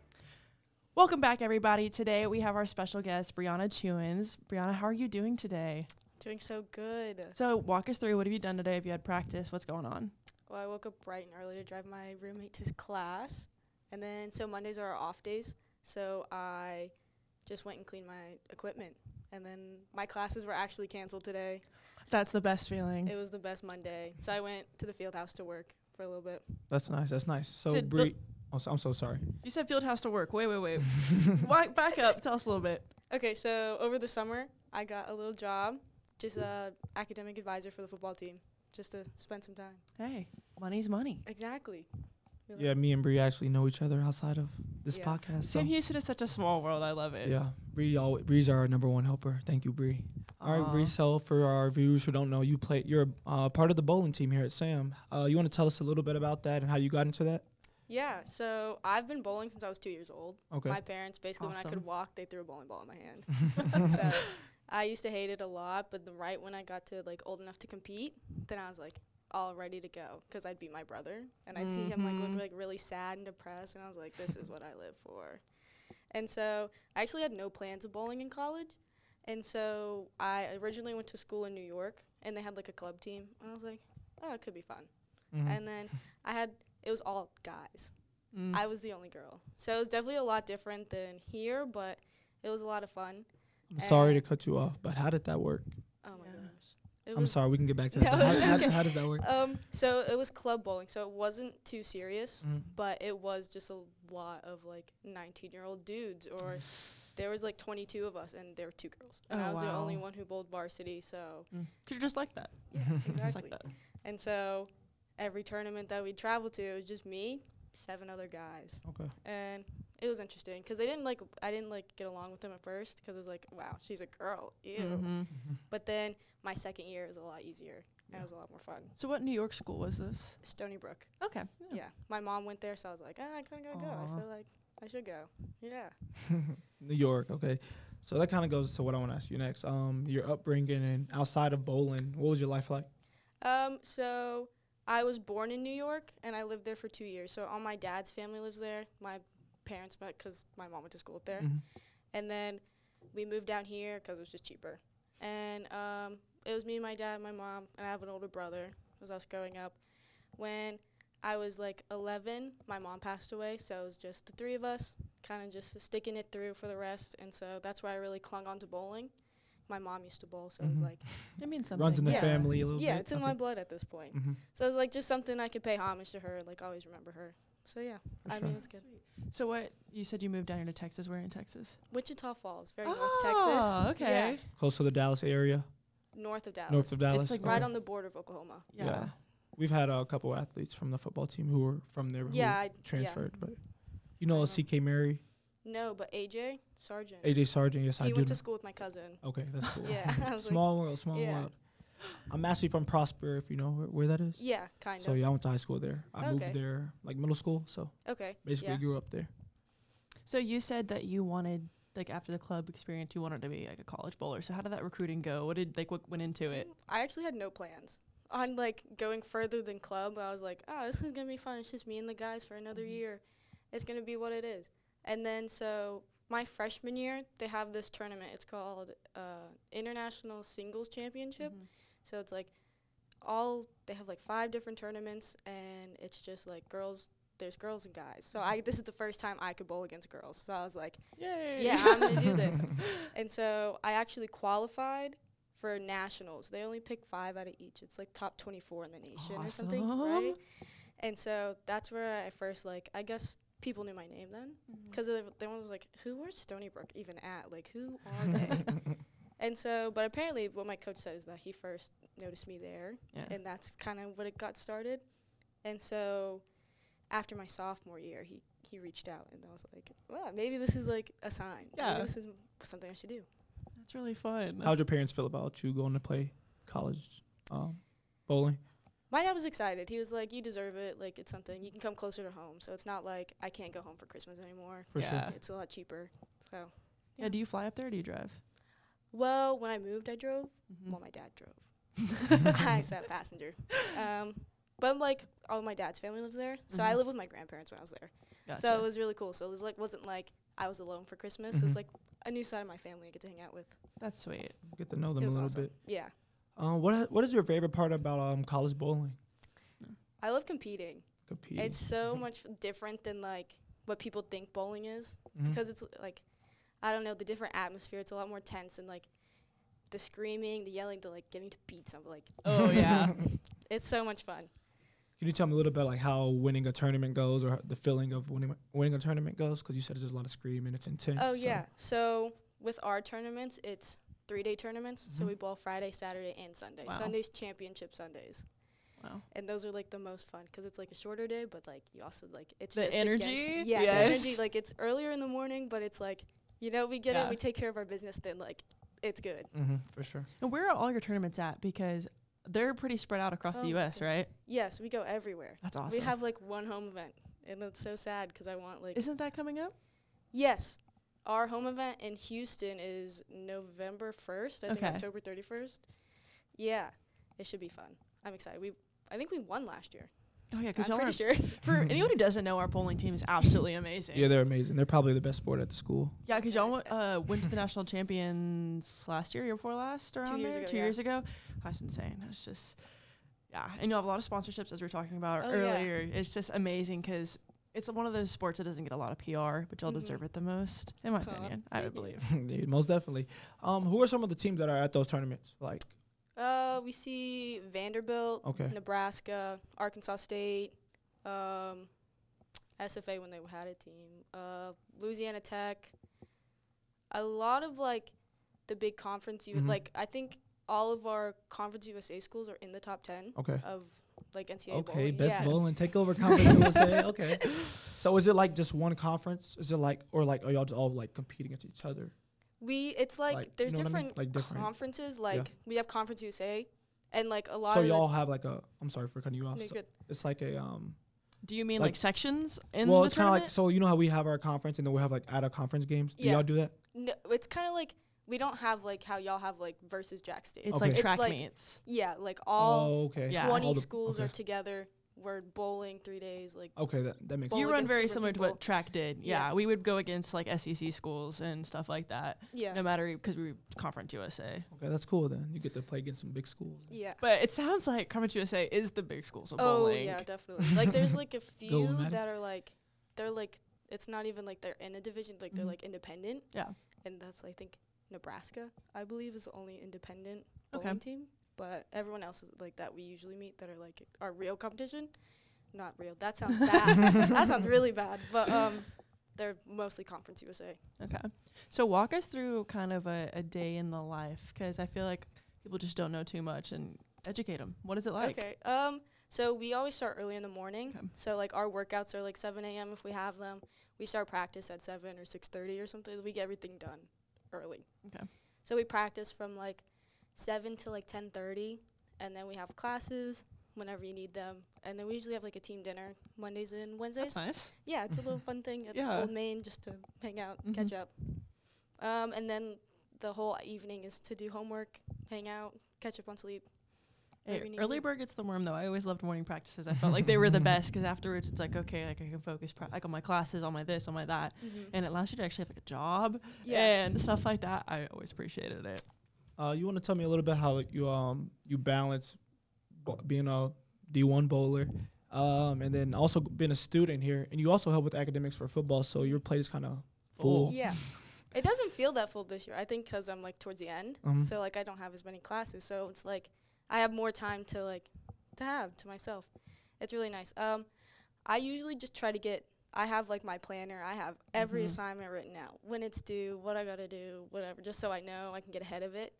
Welcome back, everybody. Today we have our special guest, Brianna Chewins. Brianna, how are you doing today? Doing so good. So walk us through. What have you done today? Have you had practice? What's going on? Well, I woke up bright and early to drive my roommate to his class. And then, so Mondays are our off days. So I just went and cleaned my equipment. And then my classes were actually canceled today. That's the best feeling. It was the best Monday. So I went to the field house to work for a little bit. That's nice. That's nice. So, Did Bree, oh, so, I'm so sorry. You said field house to work. Wait, wait, wait. Why, back up. Tell us a little bit. Okay, so over the summer, I got a little job, just a academic advisor for the football team, just to spend some time. Hey, money's money. Exactly. Really. Yeah, me and Bree actually know each other outside of this Yeah. podcast. So Sam Houston is such a small world. I love it. yeah, Bree, always, Bree's our number one helper. Thank you, Bree. All right, Bree. Aw. So for our viewers who don't know, you play. You're uh, part of the bowling team here at Sam. Uh, you want to tell us a little bit about that and how you got into that? Yeah, so I've been bowling since I was two years old. Okay. My parents, basically, when I Awesome. could walk, they threw a bowling ball in my hand. So I used to hate it a lot, but the right when I got to like old enough to compete, then I was like all ready to go because I'd beat my brother and I'd see him like Mhm. look like really sad and depressed, and I was like, this is what I live for. And so I actually had no plans of bowling in college, and so I originally went to school in New York, and they had like a club team, and I was like, oh, it could be fun. Mhm. And then I had it was all guys. Mm. I was the only girl. So it was definitely a lot different than here, but it was a lot of fun. I'm sorry to and- cut you off, but how did that work? Oh my Yeah. gosh. It I'm was- sorry. We can get back to No, that. but How, it's how, okay. how does that work? Um, so it was club bowling, so it wasn't too serious, Mhm. but it was just a lot of like nineteen-year-old dudes, or there was like twenty-two of us, and there were two girls, and Oh, I was the only wow. one who bowled varsity. So Mm. 'Cause you're just like that. Just exactly. like that. And so every tournament that we'd travel to, it was just me, seven other guys. Okay. And it was interesting because they didn't like I didn't like get along with them at first because it was like, wow, she's a girl, ew. Mhm. But then my second year was a lot easier and it was a lot more fun. So what New York school was this? Stony Brook. Okay. Yeah, my mom went there, so I was like, ah, I kind of gotta go. Aw. I feel like I should go. Yeah. New York. Okay. So that kind of goes to what I want to ask you next. Um, your upbringing and outside of bowling, what was your life like? Um. So I was born in New York and I lived there for two years. So all my dad's family lives there. My parents met because my mom went to school up there. Mhm. And then we moved down here because it was just cheaper. And um, it was me and my dad and my mom, and I have an older brother as I was growing up. When I was like eleven, my mom passed away, so it was just the three of us, kind of just sticking it through for the rest. And so that's where I really clung on to bowling. My mom used to bowl, so it was Mhm. like, It means something. Runs in the Yeah. family a little yeah, bit. it's in Okay. my blood at this point. Mhm. So it was like just something I could pay homage to her, like always remember her. So yeah, For I sure. mean, it was good. So what, you said you moved down here to Texas. Where in Texas? Wichita Falls, very oh, North Texas. okay. Yeah, Close to the Dallas area. north of Dallas. North of Dallas. like Right Okay. on the border of Oklahoma. Yeah. Yeah. We've had a couple athletes from the football team who were from there who Yeah, I, transferred, but you I know know. C K Mary, no, but A J Sargent. A J Sargent. Yes, I he do. went know. to school with my cousin. Okay, that's cool. Yeah, I was like, Small world, small yeah. world. I'm actually from Prosper, if you know where, where that is. Yeah, kind So of. yeah, I went to high school there. I Okay. moved there like middle school, so Okay. basically yeah. grew up there. So you said that you wanted, like after the club experience, you wanted to be like a college bowler. So how did that recruiting go? What did like what went into it? I actually had no plans on like going further than club. I was like, oh, this is gonna be fun. It's just me and the guys for another year. It's gonna be what it is. And then so my freshman year, they have this tournament. It's called uh, International Singles Championship. Mhm. So it's like all they have like five different tournaments, and it's just like girls. There's girls and guys. So I this is the first time I could bowl against girls. So I was like, Yay! yeah, I'm gonna do this. And so I actually qualified for nationals. They only pick five out of each. It's like top twenty-four in the nation or something, right? Awesome. And so that's where I first like I guess people knew my name then because everyone was like, who was Stony Brook even at? Like who are they? And so, but apparently what my coach said is that he first noticed me there, Yeah. and that's kind of what it got started. And so after my sophomore year, he, he reached out, and I was like, well, maybe this is like a sign. Yeah. Maybe this is m- something I should do. That's really fun. How'd your parents feel about you going to play college um, bowling? My dad was excited. He was like, you deserve it. Like, it's something. You can come closer to home. So it's not like I can't go home for Christmas anymore. For Yeah. sure. It's a lot cheaper. So, yeah. Do you fly up there or do you drive? well, when I moved, I drove. Mhm. Well, my dad drove. I sat passenger. Um, but, like, all my dad's family lives there. So I Mhm. lived with my grandparents when I was there. Gotcha. So it was really cool. So it was like wasn't like I was alone for Christmas. It was Mhm. like a new side of my family I get to hang out with. That's sweet. Get to know them It a was little awesome. bit. Yeah. Um, what ha- what is your favorite part about um college bowling? I love competing. Competing. It's so much different than like what people think bowling is Mhm. because it's like I don't know, the different atmosphere. It's a lot more tense and like the screaming, the yelling, the like getting to beat something. Like Oh yeah. it's so much fun. Can you tell me a little bit like how winning a tournament goes, or the feeling of winning winning a tournament goes? Because you said there's a lot of screaming, it's intense. Oh so- yeah. So with our tournaments, it's three day tournaments. So Mhm. we bowl Friday, Saturday, and Sunday. Wow. Sunday's championship Sundays, Wow. and those are like the most fun because it's like a shorter day, but like you also like it's The just energy? Against, yeah, Yes. the energy. Like it's earlier in the morning, but it's like you know we get Yeah. it, we take care of our business, then like it's good. Mhm, for sure. And where are all your tournaments at? Because they're pretty spread out across Oh the my U S, goodness. right? Yes, we go everywhere. That's awesome. We have like one home event, and it's so sad because I want like Isn't that coming up? yes, our home event in Houston is November first. I think Okay. October thirty-first. Yeah, it should be fun. I'm excited. We I think we won last year. Oh yeah, because I'm y'all pretty are, sure. for anyone who doesn't know, our bowling team is absolutely amazing. Yeah, they're amazing. They're probably the best sport at the school. Yeah, because Yeah, y'all it's went, uh, went to the national champions last year, year before last, around years there, ago, two yeah. years ago. That's insane. It's just, yeah, and you have a lot of sponsorships as we were talking about Oh, yeah. earlier. It's just amazing because it's one of those sports that doesn't get a lot of P R, but y'all Mhm. deserve it the most, in my Aw, opinion. I would thank believe. Yeah, most definitely. Um, who are some of the teams that are at those tournaments? Like, Uh, we see Vanderbilt, Okay. Nebraska, Arkansas State, um, S F A when they had a team, uh, Louisiana Tech. A lot of like the big conference you Mhm. like. I think all of our Conference U S A schools are in the top ten okay. of like N C A A Okay, bowling. best yeah. bowling takeover conference. U S A. Okay. So is it like just one conference? Is it like, or like, are y'all just all like competing against each other? We it's like, Like, you there's know what I mean? different, Like different- conferences. Like we have Conference U S A, and like a lot So of y'all have like a. I'm sorry for cutting you off. the, So good. it's like a um. Do you mean Like- like, sections in well, the it's kind of like tournament? so you know how we have our conference and then we have like out of conference games. Do Yeah. y'all do that? No, it's kind of like we don't have like how y'all have like versus Jack State. It's Okay. like It's track like- meets. Yeah, like all oh, okay. Yeah. twenty All the- schools okay. are together. We're bowling three days. Like Okay, that that makes Bowl You sense. run against very different similar to people. what track did. Yeah, Yeah. we would go against like S E C schools and stuff like that. yeah, No matter because we were Conference U S A. Okay, that's cool then. You get to play against some big schools. yeah. But it sounds like Conference U S A is the big schools of Oh bowling. yeah, definitely. Like there's like a few Maddie. that are like they're like it's not even like they're in a division. Like they're Mhm. like independent. Yeah. And that's I think Nebraska, I believe, is the only independent Okay. bowling team. But everyone else is like that we usually meet that are like our real competition. Not real. That sounds bad. That sounds really bad. But um, they're mostly Conference U S A. Okay. So walk us through kind of a, a day in the life because I feel like people just don't know too much and educate them. What is it like? Okay. Um. So we always start early in the morning. Okay. So like our workouts are like seven a.m. if we have them. We start practice at seven or six thirty or something. We get everything done early. Okay. So we practice from like seven to like ten thirty, and then we have classes whenever you need them. And then we usually have like a team dinner Mondays and Wednesdays. That's nice. Yeah, it's a little fun thing at Yeah. Old Main just to hang out, Mhm. catch up. Um, and then the whole evening is to do homework, hang out, catch up on sleep. Hey, whatever you need early to. bird gets the worm though. I always loved morning practices. I felt like they were the best because afterwards it's like okay, like I can focus pra- like on my classes, on my this, on my that, Mhm. and it allows you to actually have like a job Yeah. and stuff like that. I always appreciated it. Uh, you want to tell me a little bit how you um you balance bo- being a D one bowler, um, and then also g- being a student here, and you also help with academics for football, so your plate is kind of full. Yeah. It doesn't feel that full this year. I think 'cause I'm like towards the end, Mhm. so like I don't have as many classes, so it's like I have more time to like to have to myself. It's really nice. Um, I usually just try to get. I have like my planner. I have every Mhm. assignment written out, when it's due, what I gotta do, whatever, just so I know I can get ahead of it.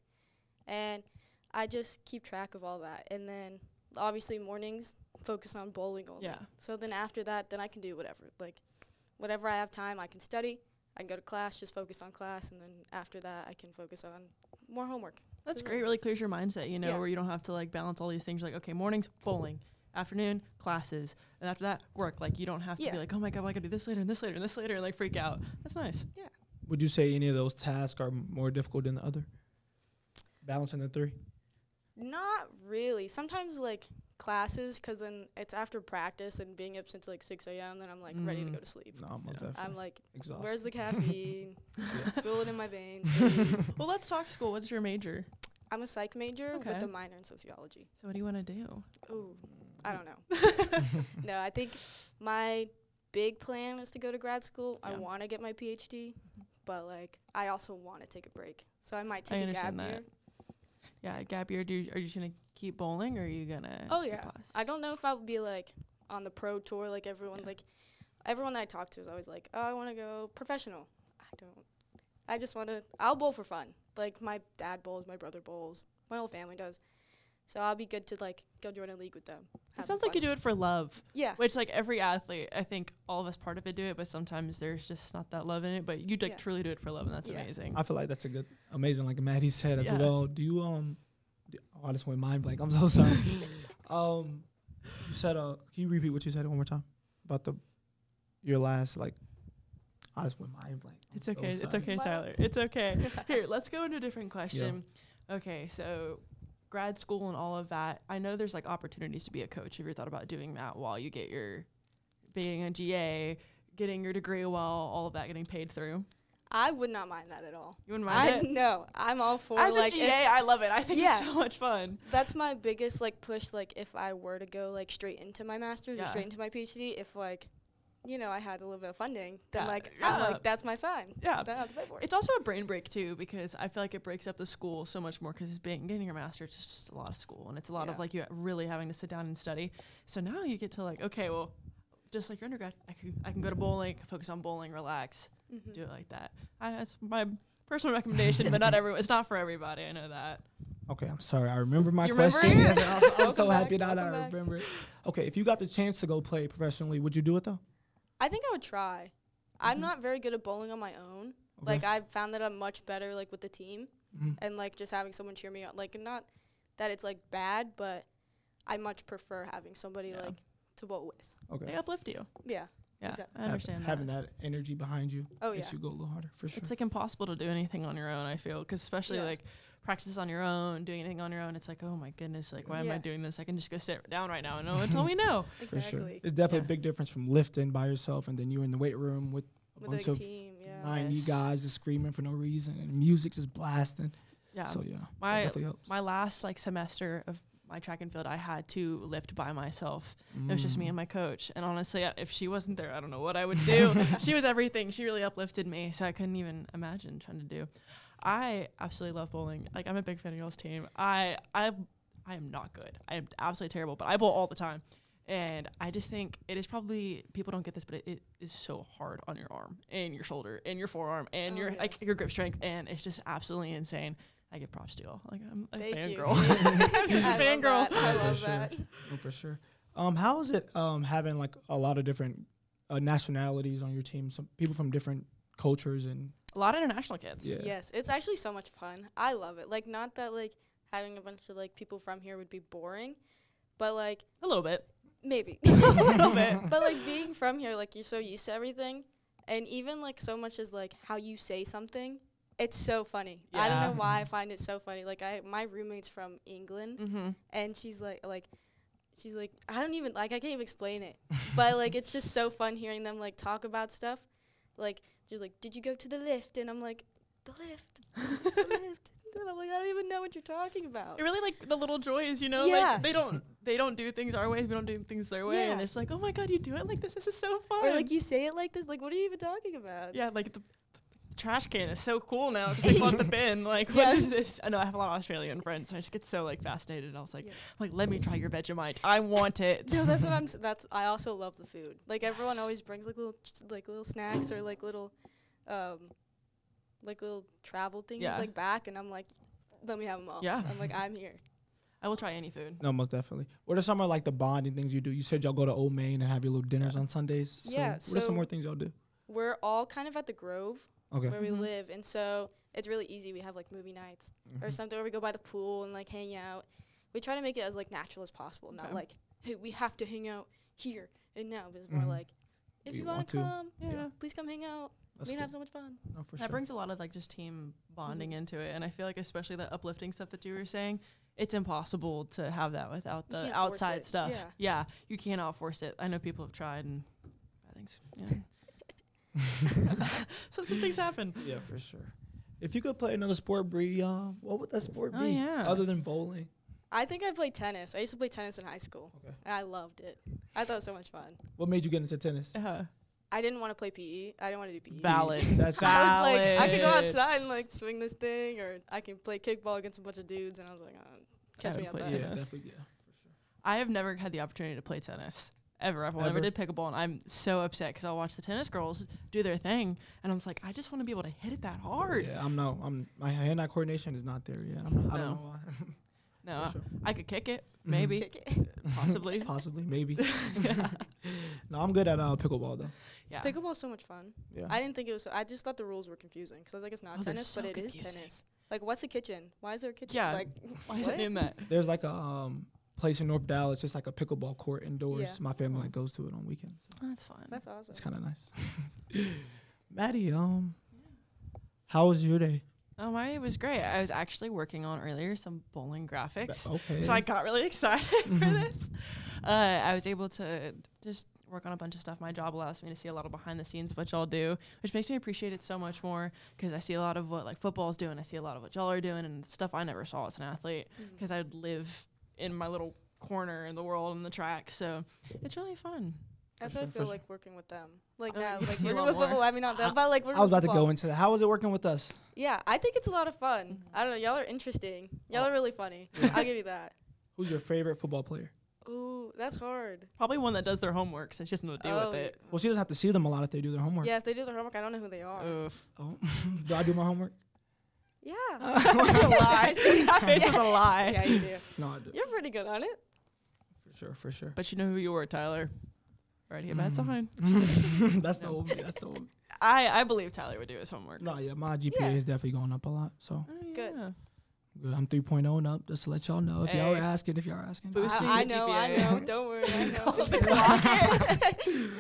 And I just keep track of all that. And then obviously mornings focus on bowling only. Yeah. So then after that, then I can do whatever. Like whatever I have time, I can study. I can go to class, just focus on class, and then after that, I can focus on more homework. That's Really great. Really clears your mindset, you know, Yeah. where you don't have to like balance all these things. Like, okay, mornings bowling, afternoon classes, and after that work. Like, you don't have to Yeah. be like, oh my god, well, I gotta do this later and this later and this later, and like freak out. That's nice. Would you say any of those tasks are m- more difficult than the other? Balancing the three. Not really. Sometimes like classes, because then it's after practice and being up since like six a.m. Then I'm like ready to go to sleep. No, most definitely. I'm like, Exhausted. where's the caffeine? Feel it in my veins, please. Well, let's talk school. What's your major? I'm a psych major Okay. with a minor in sociology. So what do you want to do? Ooh, I don't know. No, I think my big plan is to go to grad school. I Yeah. want to get my PhD, but like I also want to take a break. So I might I take a gap understand that. year. Yeah, gap year. Do you, are you just gonna keep bowling, or are you gonna? Oh keep yeah. class? I don't know if I would be like on the pro tour like everyone Yeah. like everyone that I talk to is always like, "Oh, I want to go professional." I don't. I just want to I'll bowl for fun. Like my dad bowls, my brother bowls, my whole family does. So I'll be good to like go join a league with them. It sounds like you do it for love. Yeah. Which, like, every athlete, I think all of us part of it do it, but sometimes there's just not that love in it. But you like Yeah. truly do it for love, and that's Yeah. amazing. I feel like that's a good, amazing, like Maddie said as Yeah. well. Do you um? Do, oh, I just went mind blank. I'm so sorry. um, you said uh, can you repeat what you said one more time about the your last like? I just went mind blank. I'm It's so okay. It's sorry. okay, Tyler. It's okay. Here, let's go into a different question. Okay, so grad school and all of that. I know there's like opportunities to be a coach. Have you ever thought about doing that while you get your being a G A, getting your degree while all of that getting paid through? I would not mind that at all. You wouldn't mind I it? no, I'm all for As like a G A, if- I love it. I think Yeah. it's so much fun. that's my biggest like push. Like if I were to go like straight into my master's Yeah. or straight into my PhD, if like, you know, I had a little bit of funding, then Yeah. like Yeah. I'm like that's my sign. Yeah. Then I have to pay for it. It's also a brain break too, because I feel like it breaks up the school so much more, because it's being getting your master's is just a lot of school, and it's a lot of Yeah. like you really having to sit down and study. So now you get to like, okay, well, just like your undergrad, I can I can go to bowling, focus on bowling, relax, Mhm. do it like that. I, that's my personal recommendation, but not everyone. It's not for everybody. I know that. Okay, I'm sorry. I remember my You remember question. it? I'm, I'm so Welcome back, happy that I welcome back. remember it. Okay, if you got the chance to go play professionally, would you do it though? I think I would try. I'm not very good at bowling on my own. Okay. Like I've found that I'm much better like with the team Mhm. and like just having someone cheer me on. Like not that it's like bad, but I much prefer having somebody Yeah. like to bowl with. Okay. They uplift you. Yeah. Yeah, Exactly. I Have- understand having that. that energy behind you Oh, makes yeah. you go a little harder for sure. It's like impossible to do anything on your own, I feel, because especially Yeah. like practice on your own, doing anything on your own, it's like, oh my goodness, like why am I Yeah. doing this? I can just go sit down right now and no one tell me no. for sure. Exactly. It's definitely Yeah. a big difference from lifting by yourself and then you're in the weight room with a With bunch a of team, yeah. ninety Yes. guys just screaming for no reason and music just blasting. Yeah. So yeah, that My definitely helps. my last like semester of my track and field, I had to lift by myself. It was just me Mm. and my coach. And honestly, uh, if she wasn't there, I don't know what I would do. She was everything. She really uplifted me, so I couldn't even imagine trying to do. I absolutely love bowling. Like I'm a big fan of y'all's team. I I I am not good. I am absolutely terrible, but I bowl all the time. And I just think it is probably, people don't get this, but it, it is so hard on your arm and your shoulder and your forearm and Oh, your like yes. your grip strength, and it's just absolutely insane. I give props to y'all. Like I'm a Thank you. fangirl. I Fangirl. love that. I For love sure. that. No, for sure. Um, how is it um having like a lot of different uh, nationalities on your team? Some people from different cultures and A lot of international kids. yeah. Yes, it's actually so much fun. I love it. Like not that like having a bunch of like people from here would be boring, but like A little bit. maybe. A little bit. But like being from here, like you're so used to everything, and even like so much as like how you say something, it's so funny. I don't Yeah. know why I find it so funny. Like I, my roommate's from England, Mm-hmm. and she's like, like, she's like, I don't even like, I can't even explain it, but like it's just so fun hearing them like talk about stuff. Like she's like, did you go to the lift? And I'm like, the lift, what's the lift? And I'm like, I don't even know what you're talking about. It really like the little joys, you know. Yeah. Like they don't they don't do things our way. We don't do things their way, and Yeah. it's like, oh my god, you do it like this. This is so fun. Or like you say it like this. Like what are you even talking about? yeah, like the, the trash can is so cool now because they call it the bin. Like Yeah. what is this? I know I have a lot of Australian friends, so I just get so like fascinated. I was like, Yes. like let me try your Vegemite. I want it. No, that's what I'm. S- that's I also love the food. Like everyone always brings like little ch- like little snacks or like little, um, like little travel things Yeah. like back, and I'm like, let me have them all. Yeah. I'm like I'm here. I will try any food. No, most definitely. What are some of like the bonding things you do? You said y'all go to Old Main and have your little dinners Yeah. on Sundays. So Yeah, What are some so- more things y'all do? We're all kind of at the Grove Okay. where we Mhm. live, and so it's really easy. We have like movie nights or Mhm. something where we go by the pool and like hang out. We try to make it as like natural as possible, not Okay. like hey we have to hang out here and now. But it's more Mhm. like if We you want want to. to come, Yeah. please come hang out. That's We'd good. have so much fun. No, for That sure. brings a lot of like just team bonding Mhm. into it, and I feel like especially the uplifting stuff that you were saying, it's impossible to have that without You the can't force outside it, stuff. yeah. yeah, you cannot force it. I know people have tried, and bad things. Yeah. so some things happen. Yeah, for sure. If you could play another sport, Bree, um, what would that sport Oh, be? yeah. Other than bowling. I think I played tennis. I used to play tennis in high school. Okay. And I loved it. I thought it was so much fun. What made you get into tennis? Uh, I didn't want to play P E. I didn't want to do P E. valid. That's I was like, I could go Valid. outside and like swing this thing, or I can play kickball against a bunch of dudes. And I was like, oh, catch I me would play outside. Yeah, tennis. definitely. Yeah. I have never had the opportunity to play tennis ever. I've never Ever? did pickleball, and I'm so upset because I'll watch the tennis girls do their thing, and I'm just like, I just want to be able to hit it that hard. Yeah, I'm no. I'm my hand-eye coordination is not there yet. I'm not, I don't No. know why. No, For sure. I could kick it, Mhm. maybe, Kick it. possibly. Possibly, maybe. Yeah. No, I'm good at uh, pickleball though. Yeah. Pickleball's so much fun. Yeah. I didn't think it was. So, I just thought the rules were confusing. Because I was like, it's not Oh, they're tennis, but so it is confusing. tennis. Like, what's a kitchen? Why is there a kitchen? Yeah. Like, Why is what? it in that? There's like a um, place in North Dallas, just like a pickleball court indoors. Yeah. My family like, goes to it on weekends. So That's fine. That's awesome. it's kind of nice. Maddie, um, how was your day? Oh, my day was great. I was actually working on earlier some bowling graphics. Okay. So I got really excited for Mhm. this. Uh, I was able to just work on a bunch of stuff. My job allows me to see a lot of behind the scenes of what y'all do, which makes me appreciate it so much more because I see a lot of what like football's doing. I see a lot of what y'all are doing and stuff I never saw as an athlete Mhm. because I would live in my little corner in the world in the track. So it's really fun. That's For how I sure, for feel sure. like working with them. Like Oh, now, you like see a working lot with more. football. I mean, not that, I- but like working I was with about to football. go into that. How was it working with us? Yeah, I think it's a lot of fun. Mhm. I don't know. Y'all are interesting. Y'all Oh. are really funny. Yeah. I'll give you that. Who's your favorite football player? Ooh, that's hard. Probably one that does their homework so she doesn't know what to do oh, with it. Well, she doesn't have to see them a lot if they do their homework. Yeah, if they do their homework, I don't know who they are. Oof. Oh, do I do my homework? Yeah. That's a lie. That face is a lie. Yeah, you do. No, I do. You're pretty good on it. For sure, for sure. But you know who you were, Tyler. Already a bad Mm. sign. That's the old me. That's the old. I, I believe Tyler would do his homework. No, yeah, my G P A Yeah. is definitely going up a lot. So Oh, Good. yeah. good. I'm three point oh and up, just to let y'all know. If y'all are Hey. asking, if y'all are asking. Boosting I, I the know, I G P A. know. Don't worry, I know. Hold the clock.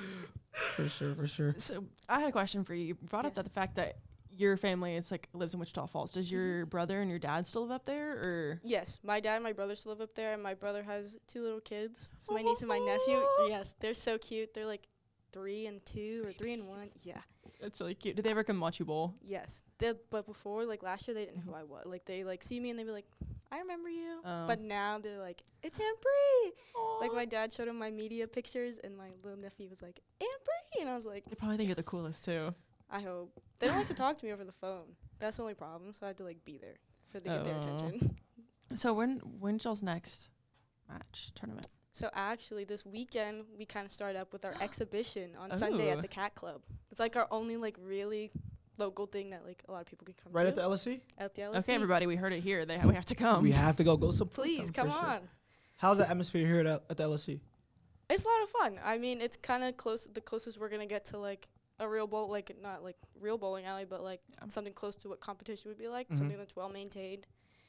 For sure, for sure. So I had a question for you. You brought up Yes. that the fact that your family is like lives in Wichita Falls. Does your brother and your dad still live up there, or? Yes, my dad and my brother still live up there, and my brother has two little kids. So my niece and my nephew, yes, they're so cute. They're like three and two or three and one. Yeah, That's really cute. Did they ever come watch you bowl? yes. They, but before, like last year, they didn't know who I was. Like they like see me and they be like, I remember you. Oh. But now they're like, it's Aunt Bree. Like my dad showed him my media pictures, and my little nephew was like, Aunt Bree, and I was like, They probably think you're yes. the coolest too. I hope. They don't like to talk to me over the phone. That's the only problem. So I had to like be there for to get their Oh. attention. So when when's y'all's next match tournament? So actually, this weekend we kind of started up with our exhibition on Sunday Ooh. at the Cat Club. It's like our only like really local thing that like a lot of people can come Right to. at the L S C? At the L S C. Okay, everybody, we heard it here. They ha- we have to come. we have to go. Go support Please them, come for sure. on. How's the atmosphere here at, L- at the L S C? It's a lot of fun. I mean, it's kind of close. The closest we're gonna get to like a real bowl, like not like real bowling alley, but like Yeah. something close to what competition would be like. Mhm. Something that's well maintained,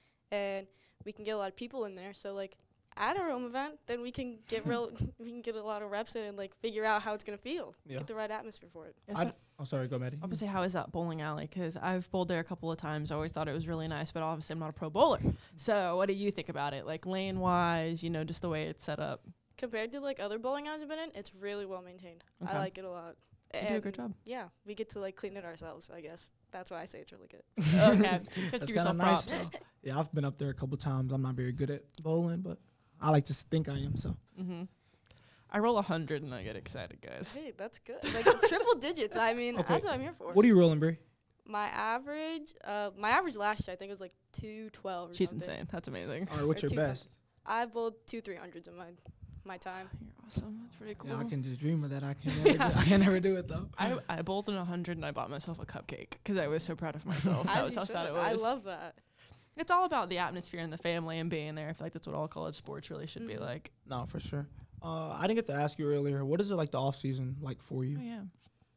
and we can get a lot of people in there. So like at our home event, then we can get real. we can get a lot of reps in and like figure out how it's gonna feel. Yeah. Get the right atmosphere for it. Yeah, I so- d- oh, sorry. Go, Maddie. I would say, how is that bowling alley? Because I've bowled there a couple of times. I always thought it was really nice, but obviously I'm not a pro bowler. So what do you think about it? Like lane wise, you know, just the way it's set up. Compared to like other bowling alleys I've been in, it's really well maintained. Okay. I like it a lot. You do a good And job. Yeah, we get to like clean it ourselves. I guess that's why I say it's really good. Okay, have to That's give yourself kinda nice, props. though. Yeah, I've been up there a couple times. I'm not very good at bowling, but I like to s- think I am. So hmm I roll a hundred and I get excited, guys. Hey, that's good. Like triple digits. I mean, Okay. that's what I'm here for. what are you rolling, Bree? My average, uh, my average last year I think was like two twelve. Or She's something. insane. That's amazing. All right, what's Or your two best? something. I bowled two three hundreds in my my time. You're awesome. That's pretty cool. Yeah, I can just dream of that. I can never, Yeah. do, I can never do it though. I, I bowled in a hundred and I bought myself a cupcake because I was so proud of myself. that As was you how sad should. it was. I love that. It's all about the atmosphere and the family and being there. I feel like that's what all college sports really should be Mhm. like. No, for sure. Uh, I didn't get to ask you earlier. What is it like the off season like for you? Oh yeah.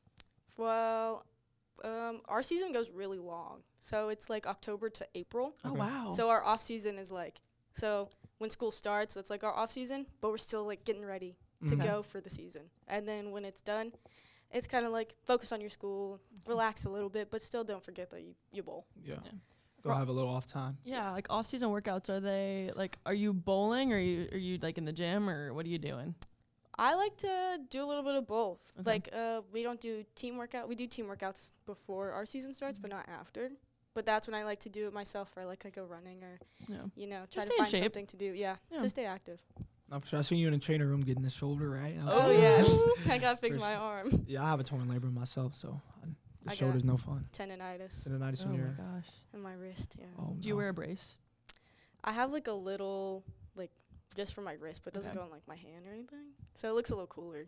Well, um, our season goes really long, so it's like October to April. Oh Okay. wow. So our off season is like, so when school starts, that's like our off season, but we're still like getting ready to Mhm. go for the season. And then when it's done, it's kind of like focus on your school, relax a little bit, but still don't forget that you, you bowl. Yeah. Yeah. Go have a little off time. Yeah, like off-season workouts, are they like, are you bowling, or are you are you like in the gym, or what are you doing? I like to do a little bit of both. Okay. Like, uh, we don't do team workout. We do team workouts before our season starts, but not after. But that's when I like to do it myself, or like I go running, or Yeah. you know, try Just to stay in find shape. something to do. Yeah, Yeah. to stay active. No, for sure. I seen you in the trainer room getting the shoulder right. I was Oh, like, yeah, I gotta fix For my sure. arm. Yeah, I have a torn labrum myself, so I, the I shoulder's got no fun. Tendonitis Tendonitis Oh in my your. gosh. in my wrist. Yeah, Oh, Do you no. wear a brace? I have like a little like just for my wrist, but it doesn't Okay. go on like my hand or anything. So it looks a little cooler.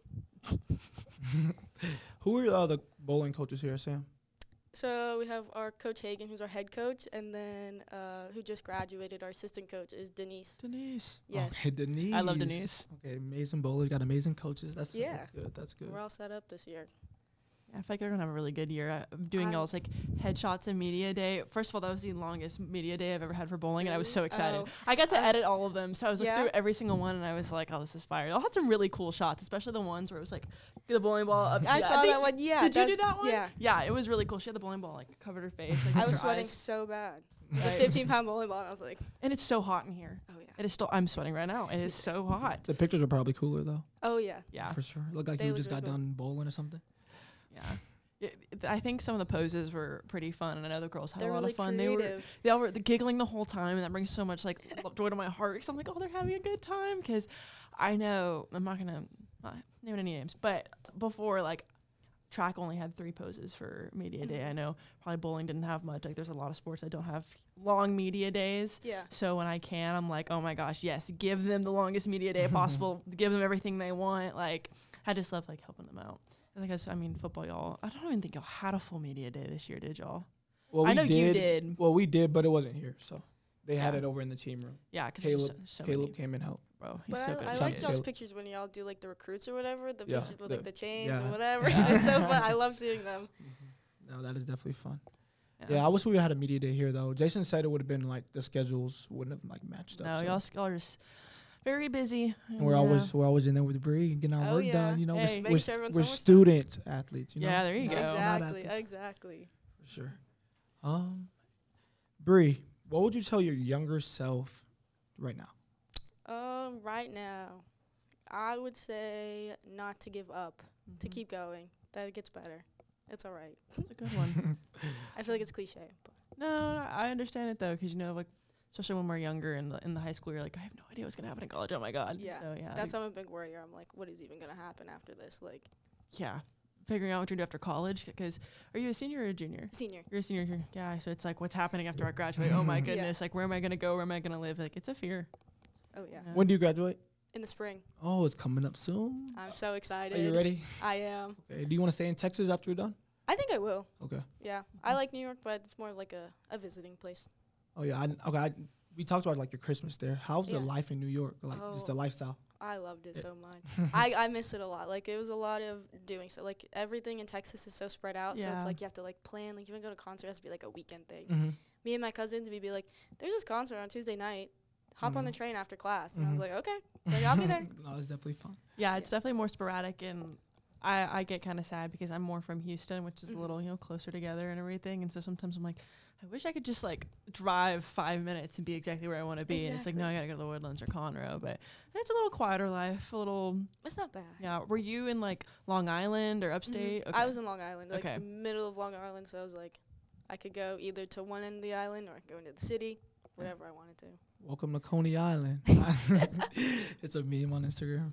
Who are uh, the bowling coaches here, Sam? So we have our coach Hagen, who's our head coach, and then uh, who just graduated, our assistant coach is Denise. Denise. Yes. Okay, Denise. I love Denise. Okay, amazing bowlers. Got amazing coaches. That's Yeah. That's good. That's good. We're all set up this year. Yeah, I feel like we're gonna have a really good year. I- I'm doing I'm- y'all's like headshots and media day. First of all, that was the longest media day I've ever had for bowling, and I was Really? so excited. Oh. I got to Uh, edit all of them, so I was looking yeah? through every single one, and I was like, "Oh, this is fire!" Y'all had some really cool shots, especially the ones where it was like the bowling ball up. I yeah, saw think- that one. Yeah. Did you that- do that one? Yeah. Yeah, it was really cool. She had the bowling ball like covered her face. Like, I with was her sweating eyes. so bad. It was a Right. fifteen pound bowling ball, and I was like, And it's so hot in here. oh yeah. It is still. I'm sweating right now. It is so hot. The pictures are probably cooler though. Oh yeah. Yeah, For sure. Look like They you look just really got cool. done bowling or something. yeah. It, it- I think some of the poses were pretty fun, and I know the girls had They're a lot really of fun. creative. They were they all were the giggling the whole time, and that brings so much like lo- joy to my heart. Because I'm like, oh, they're having a good time. Because I know I'm not gonna not name any names, but before like track only had three poses for media day. I know probably bowling didn't have much. Like there's a lot of sports that don't have long media days. Yeah. So when I can, I'm like, oh my gosh, yes, give them the longest media day possible. Give them everything they want. Like I just love like helping them out. I think I mean football, y'all. I don't even think y'all had a full media day this year, did y'all? Well, I we know did, you did. Well, we did, but it wasn't here, so they had Yeah. it over in the team room. Yeah, because Caleb, so, so Caleb many, came and helped. bro. He's But so I, good. I Shout like out y'all's Caleb. pictures when y'all do like the recruits or whatever. The Yeah, pictures with the- like the chains yeah. and whatever. Yeah. It's so fun. I love seeing them. No, that is definitely fun. Yeah. Yeah, I wish we had a media day here though. Jason said it would have been like the schedules wouldn't have like matched up. No, so. y'all, s- y'all are just very busy. And we're yeah. always we're always in there with Bree getting our Oh, work yeah. done. You know, Hey. we're, s- Making we're, sure s- everyone's we're homework's done. student athletes. You know, Yeah, there you Not- go. not Exactly. athletes, Exactly. for sure. Um, Bree, what would you tell your younger self right now? Um, right now, I would say not to give up, to Mhm. keep going. That it gets better. It's all right. That's a good one. I feel like it's cliche, but No, no, I understand it though, because you know, like, especially when we're younger in the in the high school, you're like, I have no idea what's gonna happen in college. Oh my god. Yeah, So yeah. that's why I'm a big worrier. I'm like, what is even gonna happen after this? Like, yeah. Figuring out what you're gonna do after college, because are you a senior or a junior? senior. You're a senior here. Yeah. So it's like, what's happening after I graduate? Oh my Yeah. goodness. Like, where am I gonna go? Where am I gonna live? Like, it's a fear. Oh yeah. Yeah. When do you graduate? In the spring. Oh, it's coming up soon. I'm so excited. Are you ready? I am. Okay. Do you want to stay in Texas after you're done? I think I will. Okay. Yeah. I like New York, but it's more like a, a visiting place. Oh yeah. I, okay. I, we talked about like your Christmas there. How's Yeah. the life in New York? Like just the Oh. lifestyle. I loved it Yeah. so much. I, I miss it a lot. Like, it was a lot of doing so. Like, everything in Texas is so spread out. So Yeah. it's like you have to, like, plan. Like, even go to a concert, it has to be, like, a weekend thing. Mm-hmm. Me and my cousins, we'd be like, there's this concert on Tuesday night. Hop on the Mhm. train after class. And I was Mhm. like, okay. Like, I'll be there. No, it's definitely fun. Yeah, it's Yeah. definitely more sporadic, and I, I get kind of sad because I'm more from Houston, which is Mhm. a little, you know, closer together and everything. And so sometimes I'm like, I wish I could just like drive five minutes and be exactly where I want to be. And it's like, no, I gotta go to the Woodlands or Conroe. But it's a little quieter life, a little, It's not bad. yeah. Were you in like Long Island or Mhm. upstate? I was in Long Island, like Okay. the middle of Long Island. So I was like, I could go either to one end of the island or I could go into the city, whatever I wanted to. Welcome to Coney Island. It's a meme on Instagram.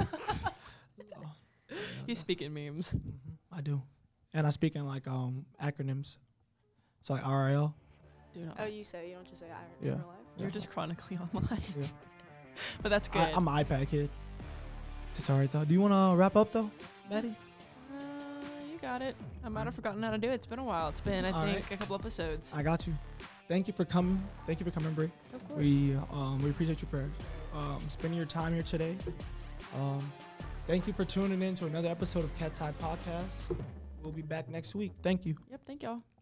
Oh, yeah, You speak in memes. mhm, I do, and I speak in like um acronyms. So like R I L. Dude, Oh, you say, you don't just say Iron Yeah. in real life? you're yeah. just chronically online. Yeah. But that's good. I, I'm an iPad kid. It's alright though. Do you want to wrap up though, Maddie? uh, you got it. I might have forgotten how to do it. It's been a while. It's been, I All think, right. a couple episodes. I got you. Thank you for coming. Thank you for coming, Brie. Of course. We um we appreciate you for um spending your time here today. Um, thank you for tuning in to another episode of Cat's Eye Podcast. We'll be back next week. Thank you. Yep. Thank y'all.